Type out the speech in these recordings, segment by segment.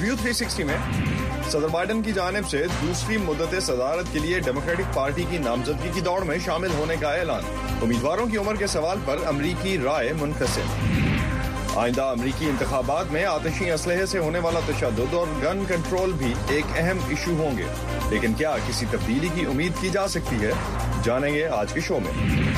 ویو 360 میں صدر بائیڈن کی جانب سے دوسری مدت صدارت کے لیے ڈیموکریٹک پارٹی کی نامزدگی کی دوڑ میں شامل ہونے کا اعلان. امیدواروں کی عمر کے سوال پر امریکی رائے منقسم. آئندہ امریکی انتخابات میں آتشی اسلحے سے ہونے والا تشدد اور گن کنٹرول بھی ایک اہم ایشو ہوں گے، لیکن کیا کسی تبدیلی کی امید کی جا سکتی ہے؟ جانیں گے آج کے شو میں.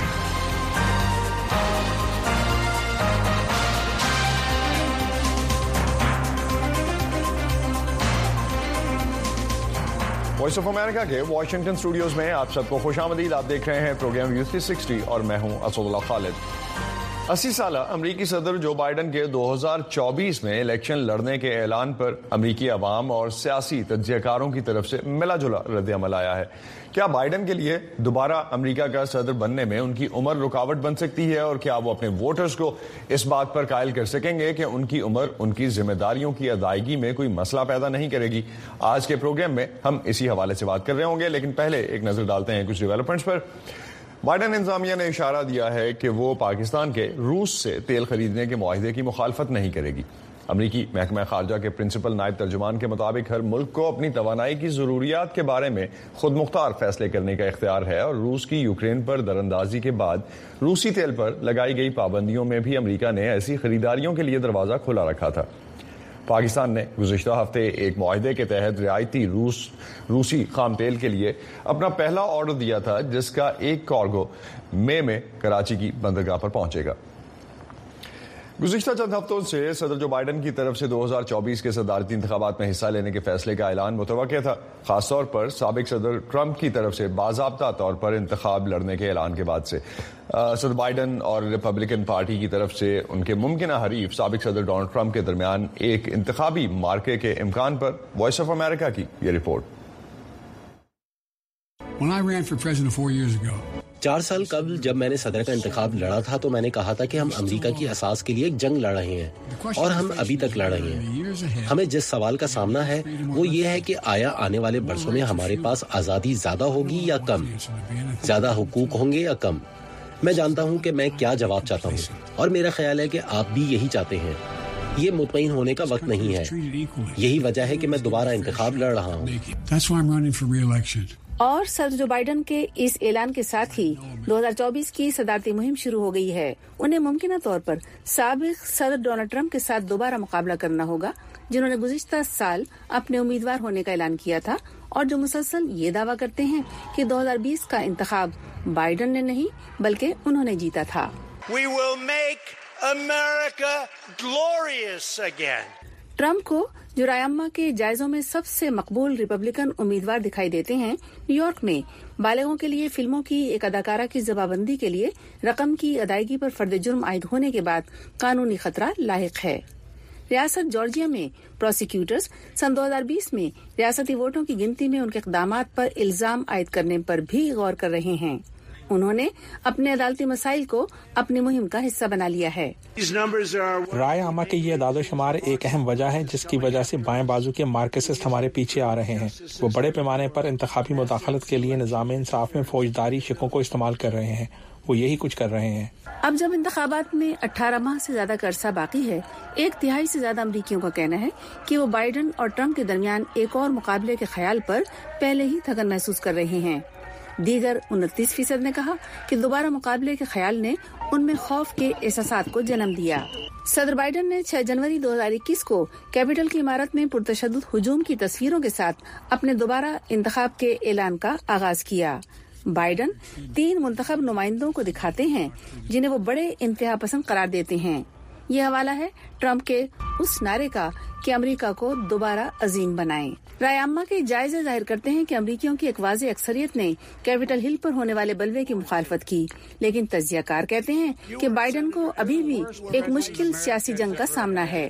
وائس آف امریکہ کے واشنگٹن اسٹوڈیوز میں آپ سب کو خوش آمدید. آپ دیکھ رہے ہیں پروگرام ویو 360 اور میں ہوں اسد اللہ خالد. 80 سالہ امریکی صدر جو بائیڈن کے 2024 میں الیکشن لڑنے کے اعلان پر امریکی عوام اور سیاسی تجزیہ کاروں کی طرف سے ملا جلا رد عمل آیا ہے. کیا بائیڈن کے لیے دوبارہ امریکہ کا صدر بننے میں ان کی عمر رکاوٹ بن سکتی ہے، اور کیا وہ اپنے ووٹرز کو اس بات پر قائل کر سکیں گے کہ ان کی عمر ان کی ذمہ داریوں کی ادائیگی میں کوئی مسئلہ پیدا نہیں کرے گی؟ آج کے پروگرام میں ہم اسی حوالے سے بات کر رہے ہوں گے، لیکن پہلے ایک نظر ڈالتے ہیں کچھ ڈیولپمنٹس پر. بائیڈن انتظامیہ نے اشارہ دیا ہے کہ وہ پاکستان کے روس سے تیل خریدنے کے معاہدے کی مخالفت نہیں کرے گی. امریکی محکمہ خارجہ کے پرنسپل نائب ترجمان کے مطابق ہر ملک کو اپنی توانائی کی ضروریات کے بارے میں خود مختار فیصلے کرنے کا اختیار ہے، اور روس کی یوکرین پر دراندازی کے بعد روسی تیل پر لگائی گئی پابندیوں میں بھی امریکہ نے ایسی خریداریوں کے لیے دروازہ کھلا رکھا تھا. پاکستان نے گزشتہ ہفتے ایک معاہدے کے تحت رعایتی روسی خام تیل کے لیے اپنا پہلا آرڈر دیا تھا، جس کا ایک کارگو مئی میں کراچی کی بندرگاہ پر پہنچے گا. گزشتہ چند ہفتوں سے صدر جو بائیڈن کی طرف سے 2024 کے صدارتی انتخابات میں حصہ لینے کے فیصلے کا اعلان متوقع تھا، خاص طور پر سابق صدر ٹرمپ کی طرف سے باضابطہ طور پر انتخاب لڑنے کے اعلان کے بعد سے. صدر بائیڈن اور ریپبلکن پارٹی کی طرف سے ان کے ممکنہ حریف سابق صدر ڈونلڈ ٹرمپ کے درمیان ایک انتخابی معرکے کے امکان پر وائس آف امریکہ کی یہ رپورٹ. When I ran for president 4 years ago, 4 سال قبل جب میں نے صدر کا انتخاب لڑا تھا تو میں نے کہا تھا کہ ہم امریکہ کی اساس کے لیے ایک جنگ لڑ رہے ہیں، اور ہم ابھی تک لڑ رہے ہیں. ہمیں جس سوال کا سامنا ہے وہ یہ ہے کہ آیا آنے والے برسوں میں ہمارے پاس آزادی زیادہ ہوگی یا کم، زیادہ حقوق ہوں گے یا کم. میں جانتا ہوں کہ میں کیا جواب چاہتا ہوں، اور میرا خیال ہے کہ آپ بھی یہی چاہتے ہیں. یہ مطمئن ہونے کا وقت نہیں ہے، یہی وجہ ہے کہ میں دوبارہ انتخاب لڑ رہا ہوں. اور صدر جو بائیڈن کے اس اعلان کے ساتھ ہی 2024 کی صدارتی مہم شروع ہو گئی ہے. انہیں ممکنہ طور پر سابق صدر ڈونلڈ ٹرمپ کے ساتھ دوبارہ مقابلہ کرنا ہوگا، جنہوں نے گزشتہ سال اپنے امیدوار ہونے کا اعلان کیا تھا، اور جو مسلسل یہ دعویٰ کرتے ہیں کہ 2020 کا انتخاب بائیڈن نے نہیں بلکہ انہوں نے جیتا تھا. We will make America glorious again. ٹرمپ کو جو رائے عامہ کے جائزوں میں سب سے مقبول ریپبلکن امیدوار دکھائی دیتے ہیں، نیو یارک میں بالغوں کے لیے فلموں کی ایک اداکارہ کی ضبطبندی کے لیے رقم کی ادائیگی پر فرد جرم عائد ہونے کے بعد قانونی خطرہ لاحق ہے. ریاست جارجیا میں پروسیکیوٹرز سن 2020 میں ریاستی ووٹوں کی گنتی میں ان کے اقدامات پر الزام عائد کرنے پر بھی غور کر رہے ہیں. انہوں نے اپنے عدالتی مسائل کو اپنی مہم کا حصہ بنا لیا ہے. رائے عامہ کے یہ اعداد و شمار ایک اہم وجہ ہے جس کی وجہ سے بائیں بازو کے مارکسسٹ ہمارے پیچھے آ رہے ہیں. وہ بڑے پیمانے پر انتخابی مداخلت کے لیے نظام انصاف میں فوجداری شکوں کو استعمال کر رہے ہیں. وہ یہی کچھ کر رہے ہیں. اب جب انتخابات میں 18 ماہ سے زیادہ کا عرصہ باقی ہے، 1/3 سے زیادہ امریکیوں کا کہنا ہے کہ وہ بائیڈن اور ٹرمپ کے درمیان ایک اور مقابلے کے خیال پر پہلے ہی تھکن محسوس کر رہے ہیں. دیگر 29% نے کہا کہ دوبارہ مقابلے کے خیال نے ان میں خوف کے احساسات کو جنم دیا. صدر بائیڈن نے 6 جنوری 2021 کو کیپٹل کی عمارت میں پرتشدد ہجوم کی تصویروں کے ساتھ اپنے دوبارہ انتخاب کے اعلان کا آغاز کیا. بائیڈن 3 منتخب نمائندوں کو دکھاتے ہیں جنہیں وہ بڑے انتہا پسند قرار دیتے ہیں. یہ حوالہ ہے ٹرمپ کے اس نعرے کا کہ امریکہ کو دوبارہ عظیم بنائیں. رائے عامہ کے جائزے ظاہر کرتے ہیں کہ امریکیوں کی ایک واضح اکثریت نے کیپٹل ہل پر ہونے والے بلوے کی مخالفت کی، لیکن تجزیہ کار کہتے ہیں کہ بائیڈن کو ابھی بھی ایک مشکل سیاسی جنگ کا سامنا ہے.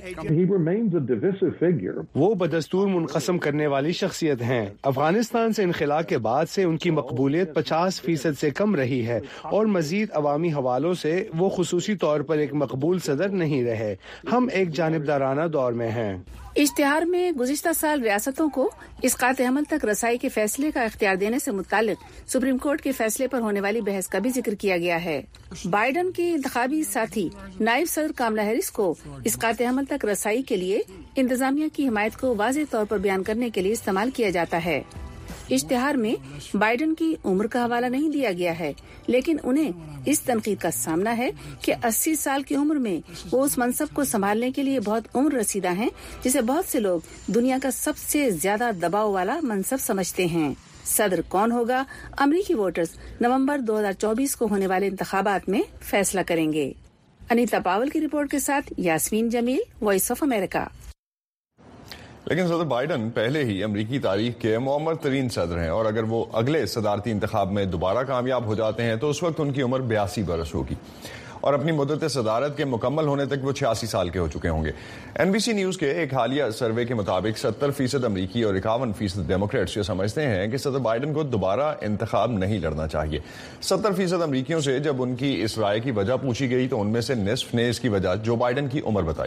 وہ بدستور منقسم کرنے والی شخصیت ہیں. افغانستان سے انخلا کے بعد سے ان کی مقبولیت 50% سے کم رہی ہے، اور مزید عوامی حوالوں سے وہ خصوصی طور پر ایک مقبول صدر نہیں رہے. ہم ایک جانبدارانہ دور میں ہیں. اشتہار میں گزشتہ سال ریاستوں کو اسقاط عمل تک رسائی کے فیصلے کا اختیار دینے سے متعلق سپریم کورٹ کے فیصلے پر ہونے والی بحث کا بھی ذکر کیا گیا ہے. بائیڈن کے انتخابی ساتھی نائب صدر کاملا ہیرس کو اسقاط عمل تک رسائی کے لیے انتظامیہ کی حمایت کو واضح طور پر بیان کرنے کے لیے استعمال کیا جاتا ہے. اشتہار میں بائیڈن کی عمر کا حوالہ نہیں دیا گیا ہے، لیکن انہیں اس تنقید کا سامنا ہے کہ 80 سال کی عمر میں وہ اس منصب کو سنبھالنے کے لیے بہت عمر رسیدہ ہیں جسے بہت سے لوگ دنیا کا سب سے زیادہ دباؤ والا منصب سمجھتے ہیں. صدر کون ہوگا، امریکی ووٹرز نومبر 2024 کو ہونے والے انتخابات میں فیصلہ کریں گے. انیتا پاول کی رپورٹ کے ساتھ یاسمین جمیل، وائس آف امریکہ. لیکن صدر بائیڈن پہلے ہی امریکی تاریخ کے معمر ترین صدر ہیں، اور اگر وہ اگلے صدارتی انتخاب میں دوبارہ کامیاب ہو جاتے ہیں تو اس وقت ان کی عمر 82 برس ہوگی، اور اپنی مدت صدارت کے مکمل ہونے تک وہ 86 سال کے ہو چکے ہوں گے. NBC نیوز کے ایک حالیہ سروے کے مطابق 70% امریکی اور 51% ڈیموکریٹس یہ سمجھتے ہیں کہ صدر بائیڈن کو دوبارہ انتخاب نہیں لڑنا چاہیے. 70% امریکیوں سے جب ان کی اس رائے کی وجہ پوچھی گئی تو ان میں سے نصف نے اس کی وجہ جو بائیڈن کی عمر بتائی.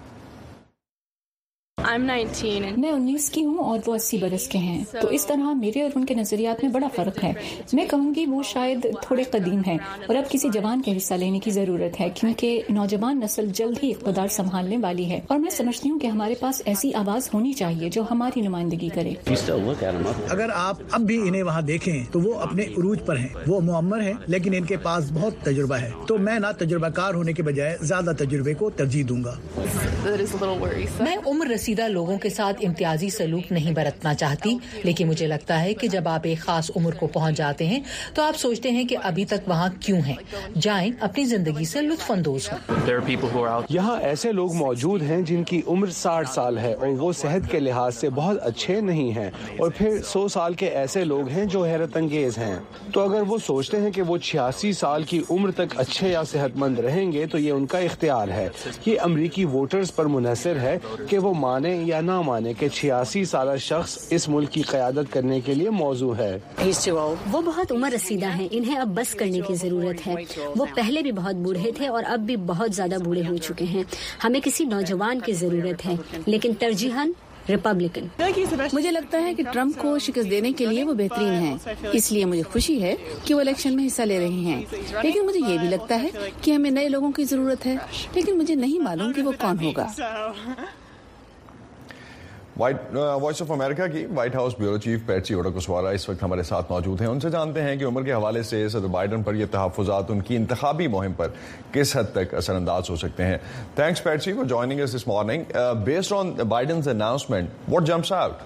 میں 19 کی ہوں اور وہ 80 برس کے ہیں، تو اس طرح میرے اور ان کے نظریات میں بڑا فرق ہے. میں کہوں گی وہ شاید تھوڑے قدیم ہیں اور اب کسی جوان کے حصہ لینے کی ضرورت ہے، کیونکہ نوجوان نسل جلد ہی اقتدار سنبھالنے والی ہے، اور میں سمجھتی ہوں کہ ہمارے پاس ایسی آواز ہونی چاہیے جو ہماری نمائندگی کرے. اگر آپ اب بھی انہیں وہاں دیکھیں تو وہ اپنے عروج پر ہیں. وہ معمر ہیں لیکن ان کے پاس بہت تجربہ ہے، تو میں نہ تجربہ کار ہونے کے بجائے زیادہ تجربے کو ترجیح دوں گا. میں عمر رسیدہ لوگوں کے ساتھ امتیازی سلوک نہیں برتنا چاہتی، لیکن مجھے لگتا ہے کہ جب آپ ایک خاص عمر کو پہنچ جاتے ہیں تو آپ سوچتے ہیں کہ ابھی تک وہاں کیوں ہیں. جائیں، اپنی زندگی سے لطف اندوز ہوں. یہاں ایسے لوگ موجود ہیں جن کی عمر 60 سال ہے اور وہ صحت کے لحاظ سے بہت اچھے نہیں ہیں، اور پھر 100 سال کے ایسے لوگ ہیں جو حیرت انگیز ہیں. تو اگر وہ سوچتے ہیں کہ وہ 86 سال کی عمر تک اچھے یا صحت مند رہیں گے تو یہ ان کا اختیار ہے. یہ امریکی ووٹرز پر منحصر ہے کہ وہ مانے یا نہ مانے کہ 86 سالہ شخص اس ملک کی قیادت کرنے کے لیے موزوں ہے. وہ بہت عمر رسیدہ ہیں، انہیں اب بس کرنے کی ضرورت ہے. وہ پہلے بھی بہت بوڑھے تھے اور اب بھی بہت زیادہ بوڑھے ہو چکے ہیں. ہمیں کسی نوجوان کی ضرورت ہے، لیکن ترجیحاً ریپبلکن. مجھے لگتا ہے کہ ٹرمپ کو شکست دینے کے لیے وہ بہترین ہیں، اس لیے مجھے خوشی ہے کہ وہ الیکشن میں حصہ لے رہے ہیں. لیکن مجھے یہ بھی لگتا ہے کہ ہمیں نئے لوگوں کی ضرورت ہے، لیکن مجھے نہیں معلوم کہ وہ کون ہوگا. وائس آف امریکہ کی وائٹ ہاؤس بیورو چیف پیٹسی وڈاکوسوارا اس وقت ہمارے ساتھ موجود ہیں. ان سے جانتے ہیں کہ عمر کے حوالے سے صدر بائیڈن پر یہ تحفظات ان کی انتخابی مہم پر کس حد تک اثر انداز ہو سکتے ہیں. تھینکس پیٹسی فار جوائننگ us this morning. Based on Biden's announcement, what jumps out?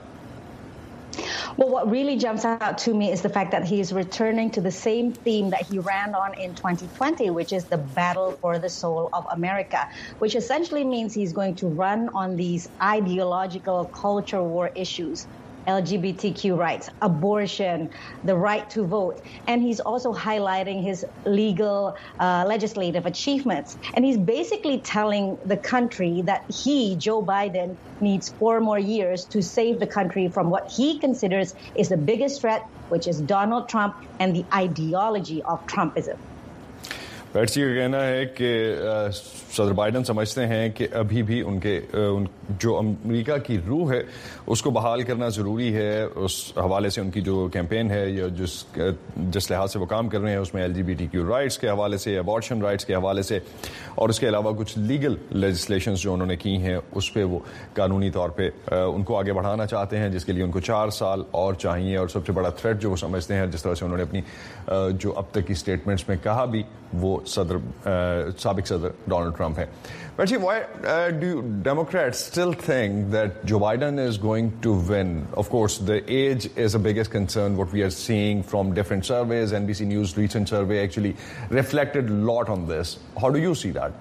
Well, what really jumps out to me is the fact that he is returning to the same theme that he ran on in 2020, which is the battle for the soul of America, which essentially means he's going to run on these ideological culture war issues. LGBTQ rights, abortion, the right to vote. And he's also highlighting his legal, legislative achievements. And he's basically telling the country that he, Joe Biden, needs 4 more years to save the country from what he considers is the biggest threat, which is Donald Trump and the ideology of Trumpism. پیٹسی کا کہنا ہے کہ صدر بائیڈن سمجھتے ہیں کہ ابھی بھی ان کے جو امریکہ کی روح ہے اس کو بحال کرنا ضروری ہے. اس حوالے سے ان کی جو کیمپین ہے یا جس لحاظ سے وہ کام کر رہے ہیں اس میں LGBTQ رائٹس کے حوالے سے، ابارشن رائٹس کے حوالے سے، اور اس کے علاوہ کچھ لیگل لیجسلیشنز جو انہوں نے کی ہیں اس پہ وہ قانونی طور پہ ان کو آگے بڑھانا چاہتے ہیں، جس کے لیے ان کو 4 سال اور چاہیے. اور سب سے بڑا تھریٹ جو وہ سمجھتے ہیں، جس طرح سے انہوں نے اپنی جو اب تک کی اسٹیٹمنٹس میں کہا بھی، وہ سابق صدر ڈونلڈ ٹرمپ ہے. Actually, why do Democrats still think that Joe Biden is going to win? Of course, the age is the biggest concern. What we are seeing from different surveys, NBC News recent survey actually reflected a lot on this. How do you see that?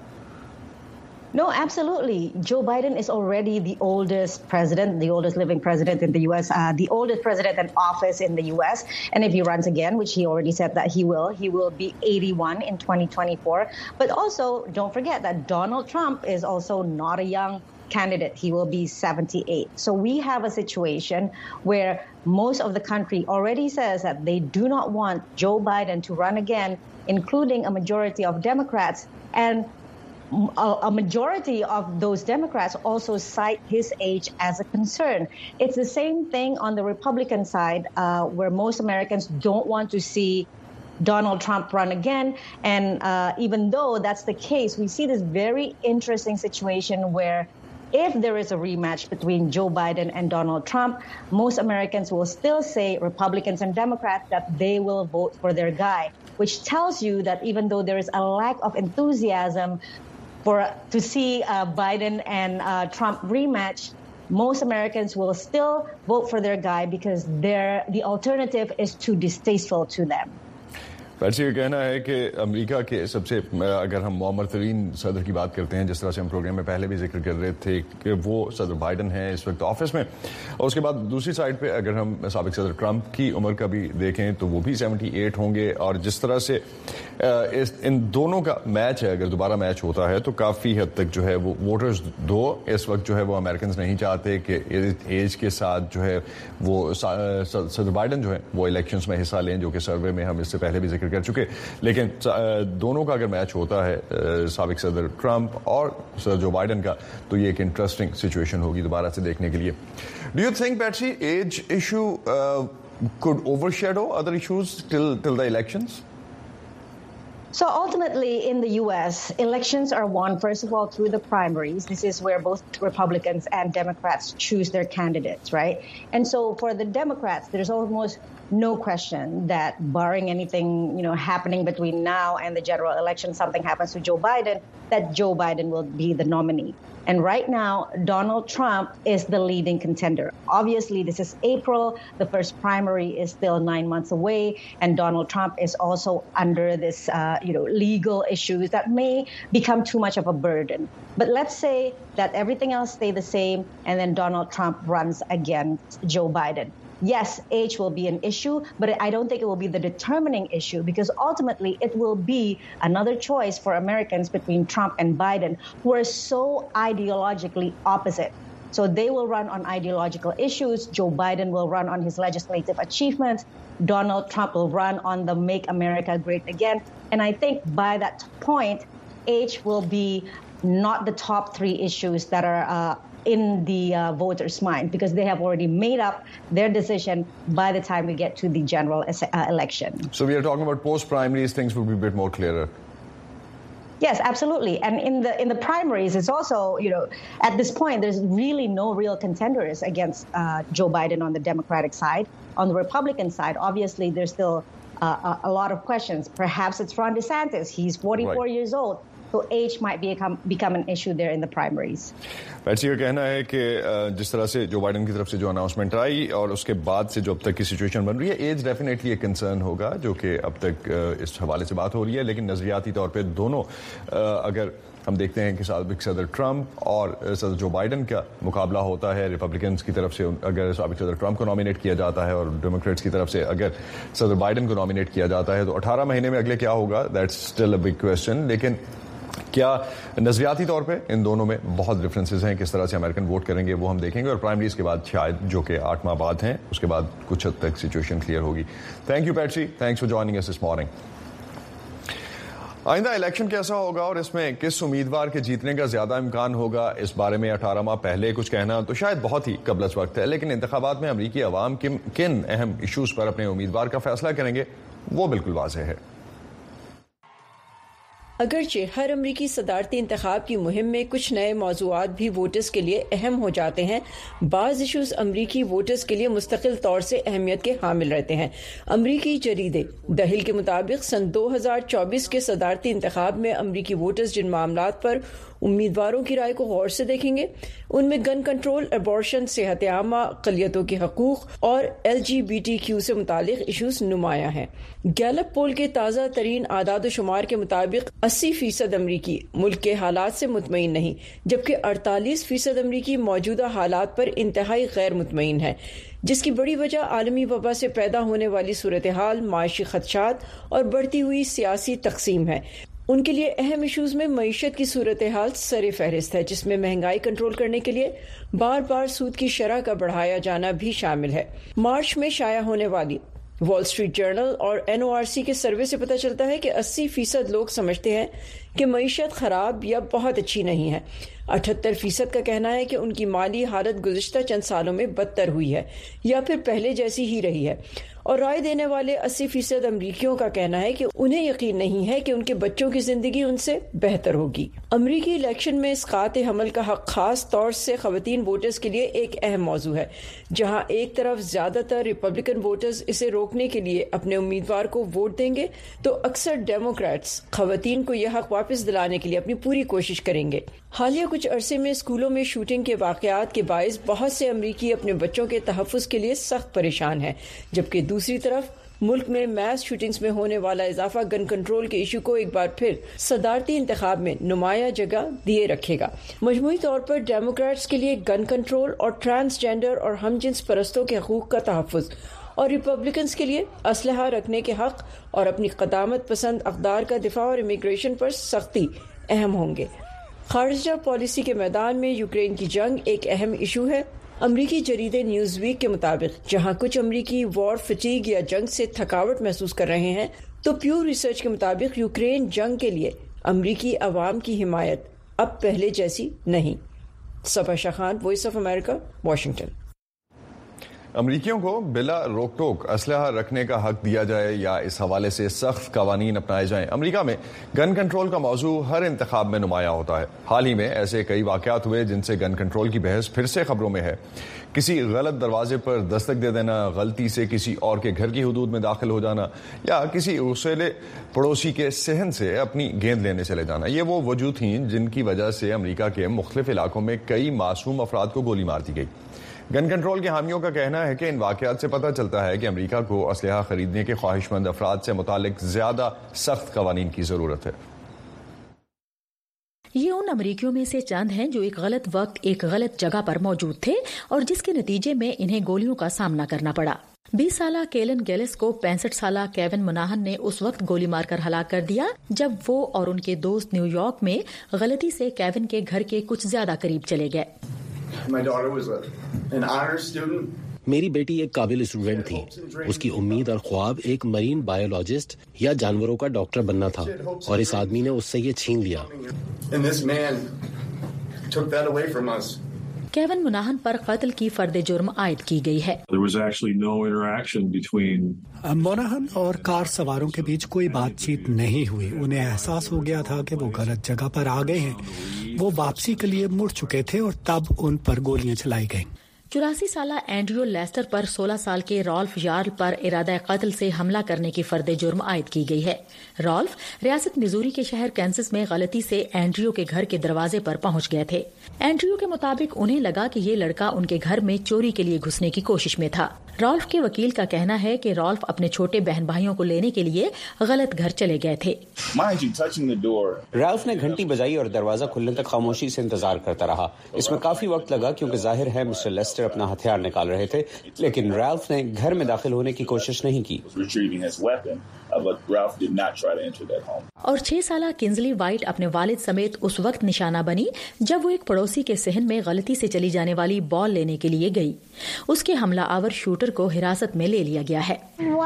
No, absolutely. Joe Biden is already the oldest president, the oldest living president in the U.S., the oldest president in office in the U.S. And if he runs again, which he already said that he will be 81 in 2024. But also, don't forget that Donald Trump is also not a young candidate. He will be 78. So we have a situation where most of the country already says that they do not want Joe Biden to run again, including a majority of Democrats. And a majority of those Democrats also cite his age as a concern. It's the same thing on the Republican side, where most Americans don't want to see Donald Trump run again. And even though that's the case, we see this very interesting situation where if there is a rematch between Joe Biden and Donald Trump, most Americans will still say, Republicans and Democrats, that they will vote for their guy, which tells you that even though there is a lack of enthusiasm to see Biden and Trump rematch, most Americans will still vote for their guy because the alternative is too distasteful to them. वैसे ये कहना है कि अमेरिका के सबसे, अगर हम मुअम्मर तरीन सदर की बात करते हैं, जिस तरह से हम प्रोग्राम में पहले भी जिक्र कर रहे थे कि वो सदर बाइडन हैं इस वक्त ऑफिस में, और उसके बाद दूसरी साइड पे अगर हम साबिक सदर ट्रंप की उम्र का भी देखें तो वो भी 78 होंगे, और जिस तरह से इन दोनों का मैच है, अगर दोबारा मैच होता है तो काफ़ी हद तक जो है वो वोटर्स इस वक्त जो है वो अमेरिकन नहीं चाहते कि एज के साथ जो है वो सदर बाइडन जो है वो इलेक्शंस में हिस्सा लें, जो कि सर्वे में हम इससे पहले भी जिक्र कर चुके। लेकिन दोनों का अगर मैच होता है साबिक सदर ट्रंप और सदर जो बाइडन का, तो ये एक इंटरेस्टिंग सिचुएशन होगी दोबारा से देखने के लिए। Do you think Patsy age issue could overshadow other issues till the elections? So ultimately in the U.S., elections are won, first of all, through the primaries. This is where both Republicans and Democrats choose their candidates, right? And so for the Democrats, there's almost no question that barring anything, happening between now and the general election, something happens to Joe Biden, that Joe Biden will be the nominee. And right now, Donald Trump is the leading contender. Obviously, this is April. The first primary is still 9 months away. And Donald Trump is also under this, legal issues that may become too much of a burden. But let's say that everything else stay the same and then Donald Trump runs against Joe Biden. Yes, age will be an issue, but I don't think it will be the determining issue, because ultimately it will be another choice for Americans between Trump and Biden, who are so ideologically opposite. So they will run on ideological issues. Joe Biden will run on his legislative achievements. Donald Trump will run on the Make America Great Again. And I think by that point, age will be not the top three issues that are in the voters' mind, because they have already made up their decision by the time we get to the general election. So we are talking about post-primaries, things will be a bit more clearer. Yes, absolutely. And in the primaries, it's also, at this point, there's really no real contenders against Joe Biden on the Democratic side. On the Republican side, obviously, there's still a lot of questions. Perhaps it's Ron DeSantis. He's 44 years old. So age might become an issue there in the primaries. वैसे ये कहना है कि जिस तरह से जो बाइडन की तरफ से जो अनाउंसमेंट आई और उसके बाद से जो अब तक की सिचुएशन बन रही है, एज डेफिनेटली एक कंसर्न होगा, जो कि अब तक इस हवाले से बात हो रही है। लेकिन नजरियाती तौर पे दोनों, अगर हम देखते हैं कि साबिक सदर ट्रंप और सदर जो बाइडन का मुकाबला होता है, रिपब्लिकन्स की तरफ से अगर साबिक सदर ट्रंप को नॉमिनेट किया जाता है और डेमोक्रेट्स की तरफ से अगर सदर बाइडन को नॉमिनेट किया जाता है, तो 18 महीने में अगले क्या होगा, that's still a big question. लेकिन क्या नजरियाती तौर पे इन दोनों में बहुत डिफरेंसेस हैं, किस तरह से अमेरिकन वोट करेंगे वो हम देखेंगे, और प्राइमरीज के बाद शायद, जो कि 8 माह बाद हैं, उसके बाद कुछ हद तक सिचुएशन क्लियर होगी। Thank you Patsy, thanks for joining us this morning. आइंदा इलेक्शन कैसा होगा और इसमें किस उम्मीदवार के जीतने का ज्यादा इम्कान होगा, इस बारे में 18 माह पहले कुछ कहना तो शायद बहुत ही कबलस वक्त है। लेकिन इंतखाबात में अमरीकी अवाम किन अहम इशूज पर अपने उम्मीदवार का फैसला करेंगे वो बिल्कुल वाज़ेह है। अगरचे हर अमरीकी सदारती इंतखाब की मुहिम में कुछ नए मौज़ूआत भी वोटर्स के लिए अहम हो जाते हैं, बाज़ इशूज़ अमरीकी वोटर्स के लिए मुस्तकिल तौर से अहमियत के हामिल रहते हैं। अमरीकी जरीदे द हिल के मुताबिक सन 2024 के सदारती इंतखाब में अमरीकी वोटर्स जिन मामलात पर उम्मीदवारों की राय को गौर से देखेंगे, उनमें गन कंट्रोल, अबॉर्शन, सेहत आमा, अक़लियतों के हकूक़ और LGBTQ से मुतालिक इशूज़ नुमायां हैं। गैलप पोल के ताज़ा तरीन आदाद शुमार के मुताबिक 80% अमरीकी मुल्क के हालात से मुतमईन नहीं, जबकि 48% अमरीकी मौजूदा हालात पर इंतहाई गैर मुतमईन है, जिसकी बड़ी वजह आलमी वबा से पैदा होने वाली सूरत हाल, माशी खदशात और बढ़ती हुई सियासी तकसीम है। उनके लिए अहम इशूज़ में मईशत की सूरत हाल सरे फहरिस्त है, जिसमें महंगाई कंट्रोल करने के लिए बार बार सूद की शरह का बढ़ाया जाना भी शामिल है। मार्च में शाया होने वाली وال اسٹریٹ جرنل اور NORC کے سروے سے پتہ چلتا ہے کہ 80% لوگ سمجھتے ہیں کہ معیشت خراب یا بہت اچھی نہیں ہے. 78% کا کہنا ہے کہ ان کی مالی حالت گزشتہ چند سالوں میں بدتر ہوئی ہے یا پھر پہلے جیسی ہی رہی ہے. اور رائے دینے والے 80% امریکیوں کا کہنا ہے کہ انہیں یقین نہیں ہے کہ ان کے بچوں کی زندگی ان سے بہتر ہوگی. امریکی الیکشن میں اسقاط حمل کا حق خاص طور سے خواتین ووٹرز کے لیے ایک اہم موضوع ہے. جہاں ایک طرف زیادہ تر ریپبلکن ووٹرز اسے روکنے کے لیے اپنے امیدوار کو ووٹ دیں گے تو اکثر ڈیموکریٹس خواتین کو یہ حق واپس دلانے کے لیے اپنی پوری کوشش کریں گے. حالیہ کچھ عرصے میں اسکولوں میں شوٹنگ کے واقعات کے باعث بہت سے امریکی اپنے بچوں کے تحفظ کے لیے سخت پریشان ہیں، جبکہ دوسری طرف ملک میں میس شوٹنگز میں ہونے والا اضافہ گن کنٹرول کے ایشو کو ایک بار پھر صدارتی انتخاب میں نمایاں جگہ دیے رکھے گا. مجموعی طور پر ڈیموکریٹس کے لیے گن کنٹرول اور ٹرانسجینڈر اور ہم جنس پرستوں کے حقوق کا تحفظ، اور ریپبلکنز کے لیے اسلحہ رکھنے کے حق اور اپنی قدامت پسند اقدار کا دفاع اور امیگریشن پر سختی اہم ہوں گے. خارجہ پالیسی کے میدان میں یوکرین کی جنگ ایک اہم ایشو ہے. امریکی جریدے نیوز ویک کے مطابق جہاں کچھ امریکی وار فٹیگ یا جنگ سے تھکاوٹ محسوس کر رہے ہیں، تو پیو ریسرچ کے مطابق یوکرین جنگ کے لیے امریکی عوام کی حمایت اب پہلے جیسی نہیں. صفا شاہ خان، وائس آف امریکہ، واشنگٹن. امریکیوں کو بلا روک ٹوک اسلحہ رکھنے کا حق دیا جائے یا اس حوالے سے سخت قوانین اپنائے جائیں. امریکہ میں گن کنٹرول کا موضوع ہر انتخاب میں نمایاں ہوتا ہے. حال ہی میں ایسے کئی واقعات ہوئے جن سے گن کنٹرول کی بحث پھر سے خبروں میں ہے. کسی غلط دروازے پر دستک دے دینا، غلطی سے کسی اور کے گھر کی حدود میں داخل ہو جانا، یا کسی رسیلے پڑوسی کے صحن سے اپنی گیند لینے چلے جانا، یہ وہ وجوہ تھیں جن کی وجہ سے امریکہ کے مختلف علاقوں میں کئی معصوم افراد کو گولی مار دی گئی. گن کنٹرول کے حامیوں کا کہنا ہے کہ ان واقعات سے پتہ چلتا ہے کہ امریکہ کو اسلحہ خریدنے کے خواہش مند افراد سے متعلق زیادہ سخت قوانین کی ضرورت ہے. یہ ان امریکیوں میں سے چند ہیں جو ایک غلط وقت ایک غلط جگہ پر موجود تھے اور جس کے نتیجے میں انہیں گولیوں کا سامنا کرنا پڑا. 20 سالہ کیلن گیلس کو 65 سالہ کیون مناہن نے اس وقت گولی مار کر ہلاک کر دیا جب وہ اور ان کے دوست نیو یارک میں غلطی سے کیون کے گھر کے کچھ زیادہ قریب چلے گئے. میری بیٹی ایک قابل اسٹوڈنٹ تھی. اس کی امید اور خواب ایک مرین بایولوجسٹ یا جانوروں کا ڈاکٹر بننا تھا، اور اس آدمی نے اس سے یہ چھین لیا. کیون مناہن پر قتل کی فرد جرم عائد کی گئی ہے. مناہن اور کار سواروں کے بیچ کوئی بات چیت نہیں ہوئی. انہیں احساس ہو گیا تھا کہ وہ غلط جگہ پر آ گئے ہیں. وہ واپسی کے لیے مڑ چکے تھے اور تب ان پر گولیاں چلائی گئیں. 84 سالہ اینڈریو لیسٹر پر 16 سال کے رالف یارل پر ارادہ قتل سے حملہ کرنے کی فرد جرم عائد کی گئی ہے. رالف ریاست میزوری کے شہر کینسس میں غلطی سے اینڈریو کے گھر کے دروازے پر پہنچ گئے تھے. اینڈریو کے مطابق انہیں لگا کہ یہ لڑکا ان کے گھر میں چوری کے لیے گھسنے کی کوشش میں تھا. رالف کے وکیل کا کہنا ہے کہ رالف اپنے چھوٹے بہن بھائیوں کو لینے کے لیے غلط گھر چلے گئے تھے. رالف نے گھنٹی بجائی اور دروازہ کھلنے تک خاموشی سے انتظار کرتا رہا. اس میں کافی وقت لگا کیونکہ ظاہر ہے مسٹر لیسٹر اپنا ہتھیار نکال رہے تھے، لیکن رالف نے گھر میں داخل ہونے کی کوشش نہیں کی. اور 6 سالہ کنزلی وائٹ اپنے والد سمیت اس وقت نشانہ بنی جب وہ ایک پڑوسی کے صحن میں غلطی سے چلی جانے والی بال لینے کے لیے گئی. اس کے حملہ آور شوٹر کو حراست میں لے لیا گیا ہے.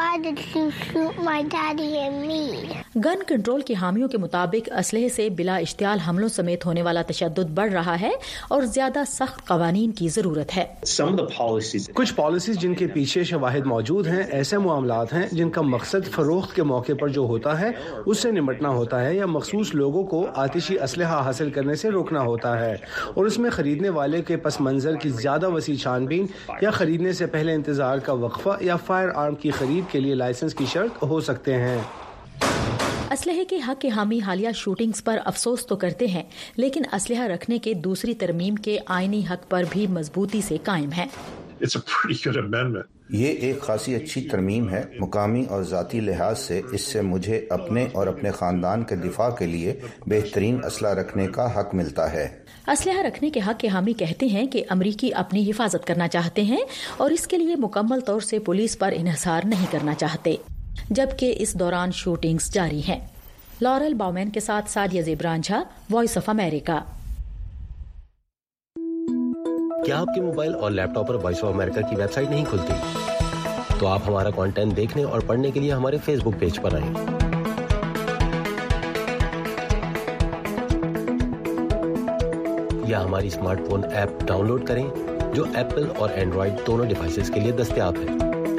گن کنٹرول کے حامیوں کے مطابق اسلحے سے بلا اشتعال حملوں سمیت ہونے والا تشدد بڑھ رہا ہے اور زیادہ سخت قوانین کی ضرورت ہے. کچھ پالیسیز جن کے پیچھے شواہد موجود ہیں ایسے معاملات ہیں جن کا مقصد فروخت کے موقع پر جو ہوتا ہے اس سے نمٹنا ہوتا ہے یا مخصوص لوگوں کو آتشی اسلحہ حاصل کرنے سے روکنا ہوتا ہے، اور اس میں خریدنے والے کے پس منظر کی زیادہ وسیع چھان بین یا خریدنے سے پہلے انتظار کا وقفہ یا فائر آرم کی خرید کے لیے لائسنس کی شرط ہو سکتے ہیں. اسلحے کے حق کے حامی حالیہ شوٹنگز پر افسوس تو کرتے ہیں، لیکن اسلحہ رکھنے کے دوسری ترمیم کے آئینی حق پر بھی مضبوطی سے قائم ہیں. یہ ایک خاصی اچھی ترمیم ہے. مقامی اور ذاتی لحاظ سے اس سے مجھے اپنے اور اپنے خاندان کے دفاع کے لیے بہترین اسلحہ رکھنے کا حق ملتا ہے. اسلحہ رکھنے کے حق کے حامی کہتے ہیں کہ امریکی اپنی حفاظت کرنا چاہتے ہیں اور اس کے لیے مکمل طور سے پولیس پر انحصار نہیں کرنا چاہتے، جبکہ اس دوران شوٹنگز جاری ہیں. لارل باؤمین کے ساتھ سادیہ زیبران جھا، وائس آف امریکہ. کیا آپ کے موبائل اور لیپ ٹاپ پر وائس آف امریکہ کی ویب سائٹ نہیں کھلتی؟ تو آپ ہمارا کانٹینٹ دیکھنے اور پڑھنے کے لیے ہمارے فیس بک پیج پر آئیں۔ یا ہماری اسمارٹ فون ایپ ڈاؤن لوڈ کریں جو ایپل اور اینڈرائیڈ دونوں ڈیوائسز کے لیے دستیاب ہے۔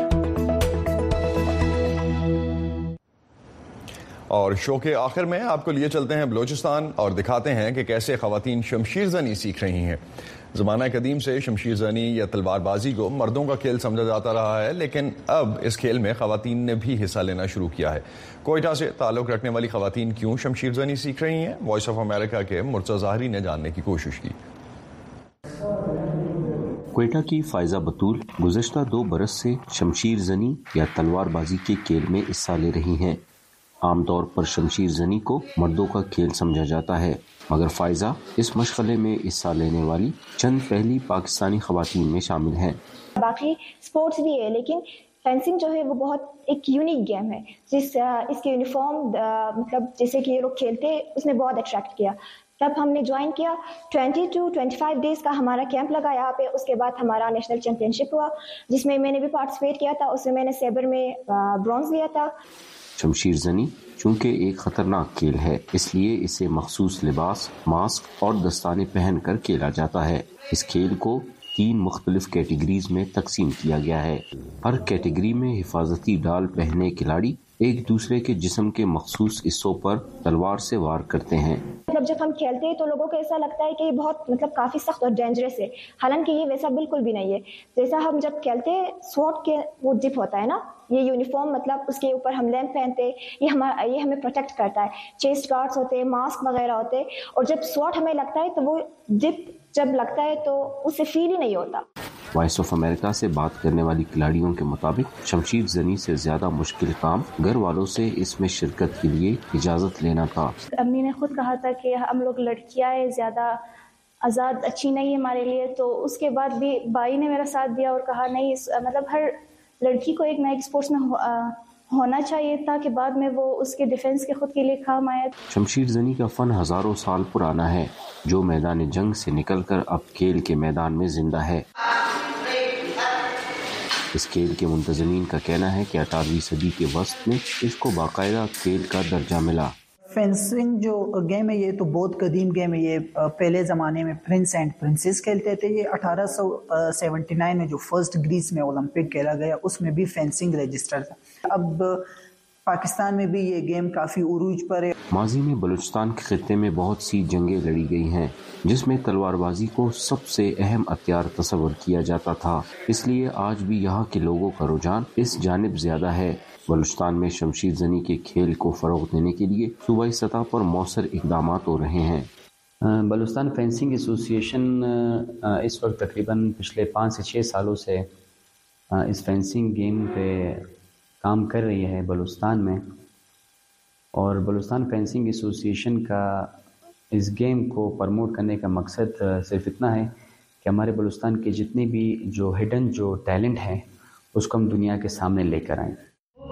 اور شو کے آخر میں آپ کو لیے چلتے ہیں بلوچستان اور دکھاتے ہیں کہ کیسے خواتین شمشیر زنی سیکھ رہی ہیں۔ زمانہ قدیم سے شمشیر زنی یا تلوار بازی کو مردوں کا کھیل سمجھا جاتا رہا ہے، لیکن اب اس کھیل میں خواتین نے بھی حصہ لینا شروع کیا ہے۔ کوئٹہ سے تعلق رکھنے والی خواتین کیوں شمشیر زنی سیکھ رہی ہیں؟ وائس آف امریکہ کے مرتضی ظاہری نے جاننے کی کوشش کی۔ کوئٹہ کی فائزہ بطول گزشتہ 2 برس سے شمشیر زنی یا تلوار بازی کے کھیل میں حصہ لے رہی ہیں۔ عام طور پر شمشیر زنی کو مردوں کا کھیل سمجھا جاتا ہے، مگر فائزہ اس مشغلے میں حصہ لینے والی چند پہلی پاکستانی خواتین میں شامل ہیں۔ باقی سپورٹس بھی ہے، لیکن فینسنگ جو ہے وہ بہت ایک یونیک گیم ہے، اس کے یونیفارم مطلب جیسے کہ یہ لوگ کھیلتے اس نے بہت اٹریکٹ کیا۔ تب ہم نے جوائن کیا، 20 to 25 ڈیز کا ہمارا کیمپ لگا یہاں پہ۔ اس کے بعد ہمارا نیشنل چیمپئن شپ ہوا جس میں میں نے بھی پارٹیسپیٹ کیا تھا، اس میں نے سیبر میں برونز لیا تھا۔ شمشیر زنی چونکہ ایک خطرناک کھیل ہے، اس لیے اسے مخصوص لباس، ماسک اور دستانے پہن کر کھیلا جاتا ہے۔ اس کھیل کو 3 مختلف کیٹیگریز میں تقسیم کیا گیا ہے۔ ہر کیٹیگری میں حفاظتی ڈال پہنے کھلاڑی ایک دوسرے کے جسم کے مخصوص حصوں پر تلوار سے وار کرتے ہیں۔ مطلب جب ہم کھیلتے ہیں تو لوگوں کو ایسا لگتا ہے کہ یہ بہت مطلب کافی سخت اور ڈینجرس ہے، حالانکہ یہ ویسا بالکل بھی نہیں ہے۔ جیسا ہم جب کھیلتے ہیں سوٹ کے وہ ڈپ ہوتا ہے نا، یہ یونیفارم مطلب اس کے اوپر ہم لیمپ پہنتے ہیں، یہ ہمیں پروٹیکٹ کرتا ہے۔ چیسٹ گارڈز ہوتے ہیں، ماسک وغیرہ ہوتے ہیں، اور جب سوٹ ہمیں لگتا ہے تو وہ ڈپ جب لگتا ہے تو اسے فیل ہی نہیں ہوتا۔ وائس آف امریکہ سے بات کرنے والی کھلاڑیوں کے مطابق شمشیر زنی سے زیادہ مشکل کام گھر والوں سے اس میں شرکت کے لیے اجازت لینا تھا۔ امی نے خود کہا تھا کہ ہم لوگ لڑکیاں ہیں، زیادہ آزاد اچھی نہیں ہے ہمارے لیے، تو اس کے بعد بھی بھائی نے میرا ساتھ دیا اور کہا نہیں، مطلب ہر لڑکی کو ایک نہ ایک اسپورٹس میں ہونا چاہیے تاکہ بعد میں وہ اس کے ڈیفنس کے خود کے لیے کام آئے۔ شمشیر زنی کا فن ہزاروں سال پرانا ہے، جو میدان جنگ سے نکل کر اب کھیل کے میدان میں زندہ ہے۔ اس کھیل کے منتظمین کا کہنا ہے کہ 18ویں صدی کے وسط میں اس کو باقاعدہ کھیل کا درجہ ملا۔ فینسنگ جو گیم ہے یہ تو بہت قدیم گیم ہے۔ یہ پہلے زمانے میں پرنس اینڈ پرنسز کھیلتے تھے۔ یہ 1879 میں جو فرسٹ گریس میں اولمپک کھیلا گیا اس میں بھی فینسنگ رجسٹر تھا۔ اب پاکستان میں بھی یہ گیم کافی عروج پر ہے۔ ماضی میں بلوچستان کے خطے میں بہت سی جنگیں لڑی گئی ہیں، جس میں تلوار بازی کو سب سے اہم ہتھیار تصور کیا جاتا تھا، اس لیے آج بھی یہاں کے لوگوں کا رجحان اس جانب زیادہ ہے۔ بلوچستان میں شمشیر زنی کے کھیل کو فروغ دینے کے لیے صوبائی سطح پر مؤثر اقدامات ہو رہے ہیں۔ بلوچستان فینسنگ ایسوسی ایشن اس وقت تقریباً پچھلے 5 سے 6 سالوں سے اس فینسنگ گیم پہ کام کر رہی ہے بلوچستان میں، اور بلوچستان فینسنگ ایسوسی ایشن کا اس گیم کو پروموٹ کرنے کا مقصد صرف اتنا ہے کہ ہمارے بلوچستان کے جتنے بھی جو ہڈن جو ٹیلنٹ ہے اس کو ہم دنیا کے سامنے لے کر آئیں۔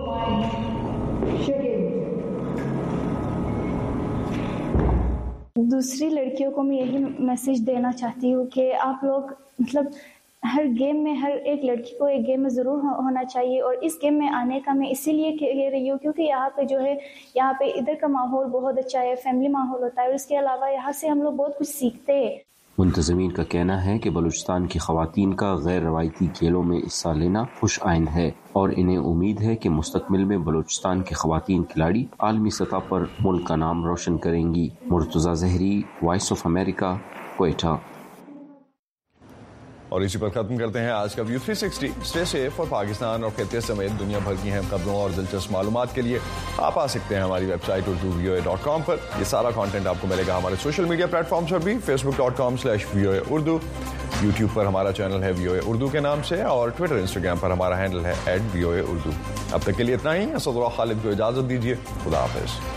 دوسری لڑکیوں کو میں یہی میسج دینا چاہتی ہوں کہ آپ لوگ مطلب ہر گیم میں، ہر ایک لڑکی کو ایک گیم میں ضرور ہونا چاہیے، اور اس گیم میں آنے کا میں اسی لیے کہہ رہی ہوں کیونکہ یہاں پہ جو ہے، یہاں پہ ادھر کا ماحول بہت اچھا ہے، فیملی ماحول ہوتا ہے، اور اس کے علاوہ یہاں سے ہم لوگ بہت کچھ سیکھتے ہیں۔ منتظمین کا کہنا ہے کہ بلوچستان کی خواتین کا غیر روایتی کھیلوں میں حصہ لینا خوش آئند ہے، اور انہیں امید ہے کہ مستقبل میں بلوچستان کی خواتین کھلاڑی عالمی سطح پر ملک کا نام روشن کریں گی۔ مرتضی ظاہری، وائس آف امریکہ، کوئٹہ۔ اور اسی پر ختم کرتے ہیں آج کا ویو 360۔ اسٹے سیف، اور پاکستان اور خطے سمیت دنیا بھر کی اہم خبروں اور دلچسپ معلومات کے لیے آپ آ سکتے ہیں ہماری ویب سائٹ urduvoa.com پر۔ یہ سارا کانٹینٹ آپ کو ملے گا ہمارے سوشل میڈیا پلیٹ فارمز پر بھی، facebook.com/VOA Urdu، یوٹیوب پر ہمارا چینل ہے VOA Urdu کے نام سے، اور ٹویٹر انسٹاگرام پر ہمارا ہینڈل ہے @VOA Urdu۔ اب تک کے لیے اتنا ہی۔ اسداللہ خالد کو اجازت دیجیے، خدا حافظ۔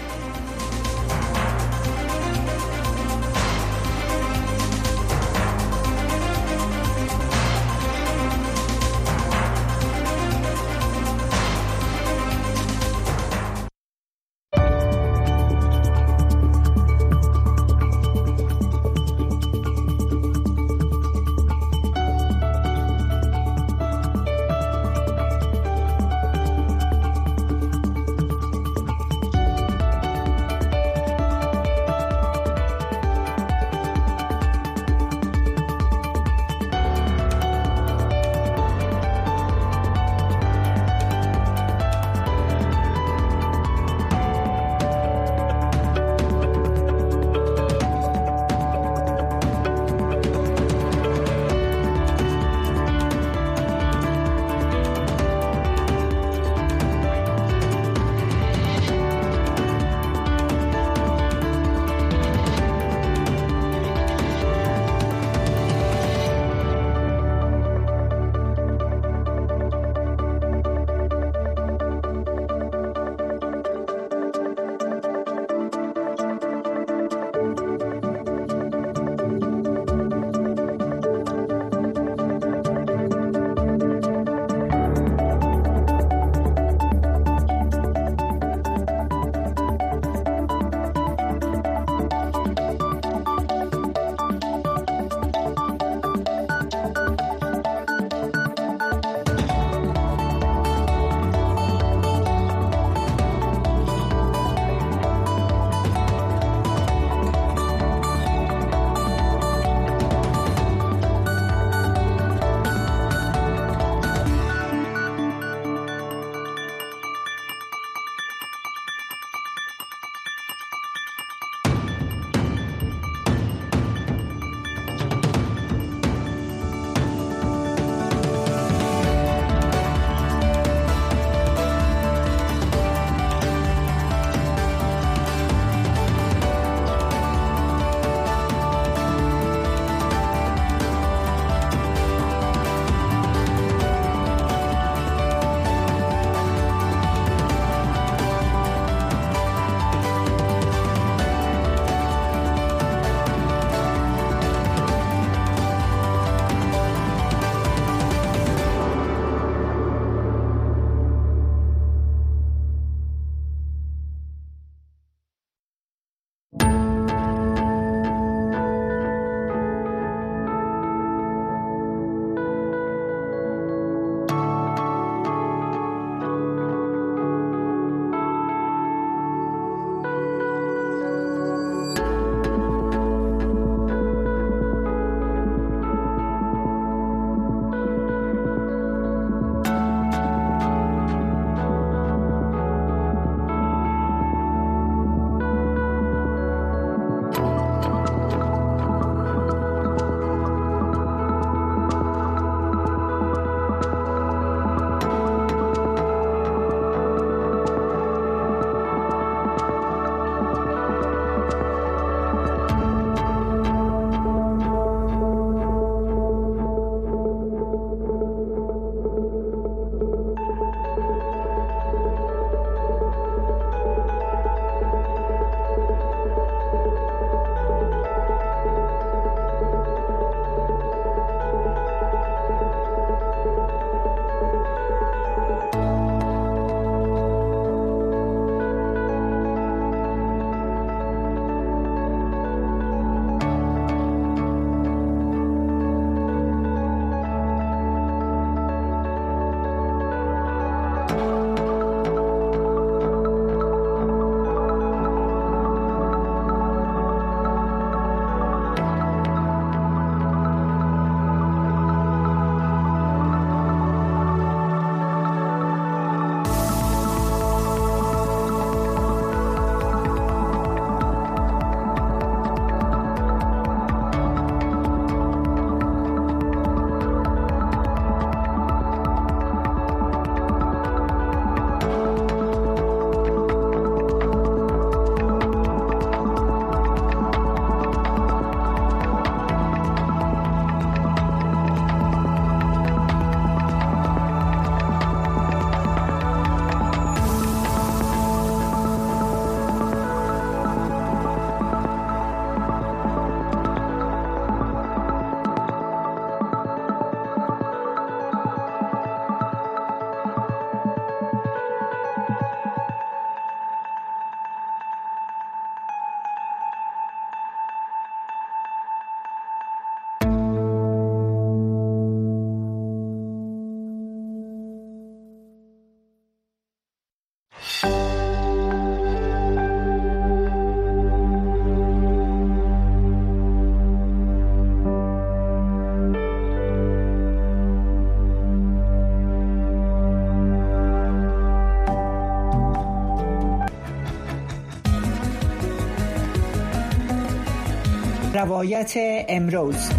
روایت امروز.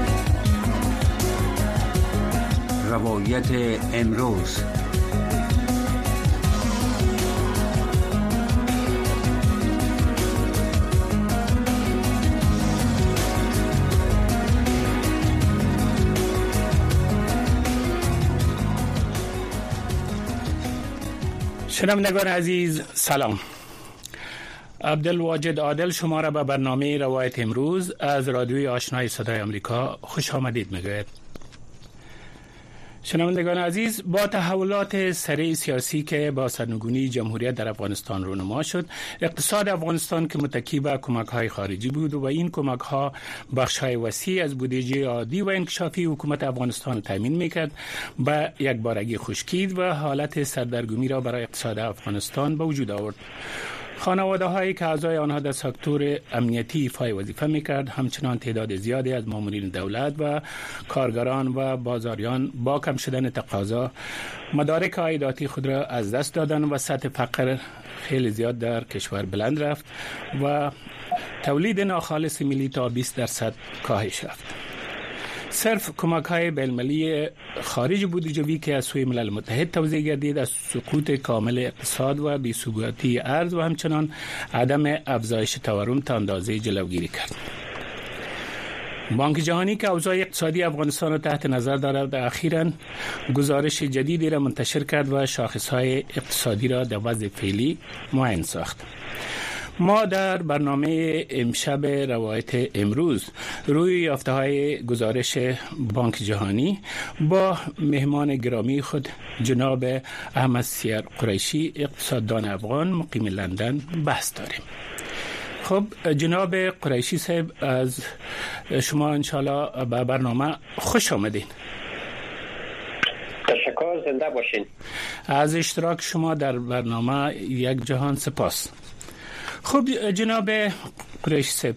روایت امروز. شنوندگان عزیز سلام. عبدالواجد عادل شما را به برنامه روایت امروز از رادیوی آشنای صدای آمریکا خوش آمدید میگوید. شنوندگان عزیز، با تحولات سریع سیاسی که با سرنگونی جمهوریت در افغانستان رونما شد، اقتصاد افغانستان که متکی به کمک‌های خارجی بود و این کمک‌ها بخش‌های وسیع از بودجه عادی و انکشافی حکومت افغانستان تامین می‌کرد، به یک بارگی خشکید و حالت سردرگمی را برای اقتصاد افغانستان به وجود آورد. خانواده‌هایی که اعضای آنها در سکتور امنیتی ایفای وظیفه می‌کرد، همچنان تعداد زیادی از مامورین دولت و کارگران و بازاریان با کم شدن تقاضا مدارک عایداتی خود را از دست دادند و سطح فقر خیلی زیاد در کشور بلند رفت و تولید ناخالص ملی تا 20% کاهش یافت. صرف کمک‌های بین‌المللی خارج بودجوی که از سوی ملل متحد توزیع گردید از سقوط کامل اقتصاد و بی‌ثباتی ارز و همچنان عدم افزایش تورم تا اندازه جلوگیری کرد. بانک جهانی که اوضاع اقتصادی افغانستان را تحت نظر دارد، اخیراً گزارش جدیدی را منتشر کرد و شاخص‌های اقتصادی را در وضع فعلی معین ساخت. ما در برنامه امشب روایت امروز روی یافته‌های گزارش بانک جهانی با مهمان گرامی خود جناب احمد سیر قریشی، اقتصاددان افغان مقیم لندن بحث داریم. خب جناب قریشی صاحب، از شما انشالله به برنامه خوش آمدین. تشکر، زنده باشین. از اشتراک شما در برنامه یک جهان سپاس. خب جناب قریشی صاحب،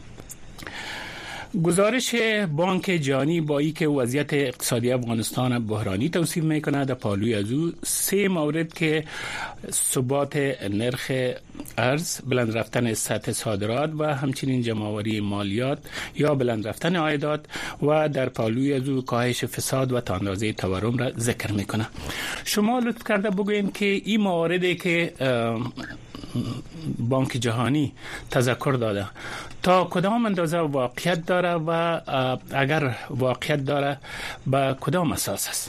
گزارش بانک جهانی با ای که وضعیت اقتصادی افغانستان بحرانی توصیف میکنه، در پالوی از او 3 مورد که ثبات نرخ ارز، بلند رفتن سطح صادرات و همچنین جمع‌آوری مالیات یا بلند رفتن عایدات و در پالوی از او کاهش فساد و تا اندازه تورم را ذکر میکنه. شما لطف کرده بگوین که این مواردی که بانک جهانی تذکر داده تا کدام اندازه واقعیت داره و اگر واقعیت داره به کدام اساس است؟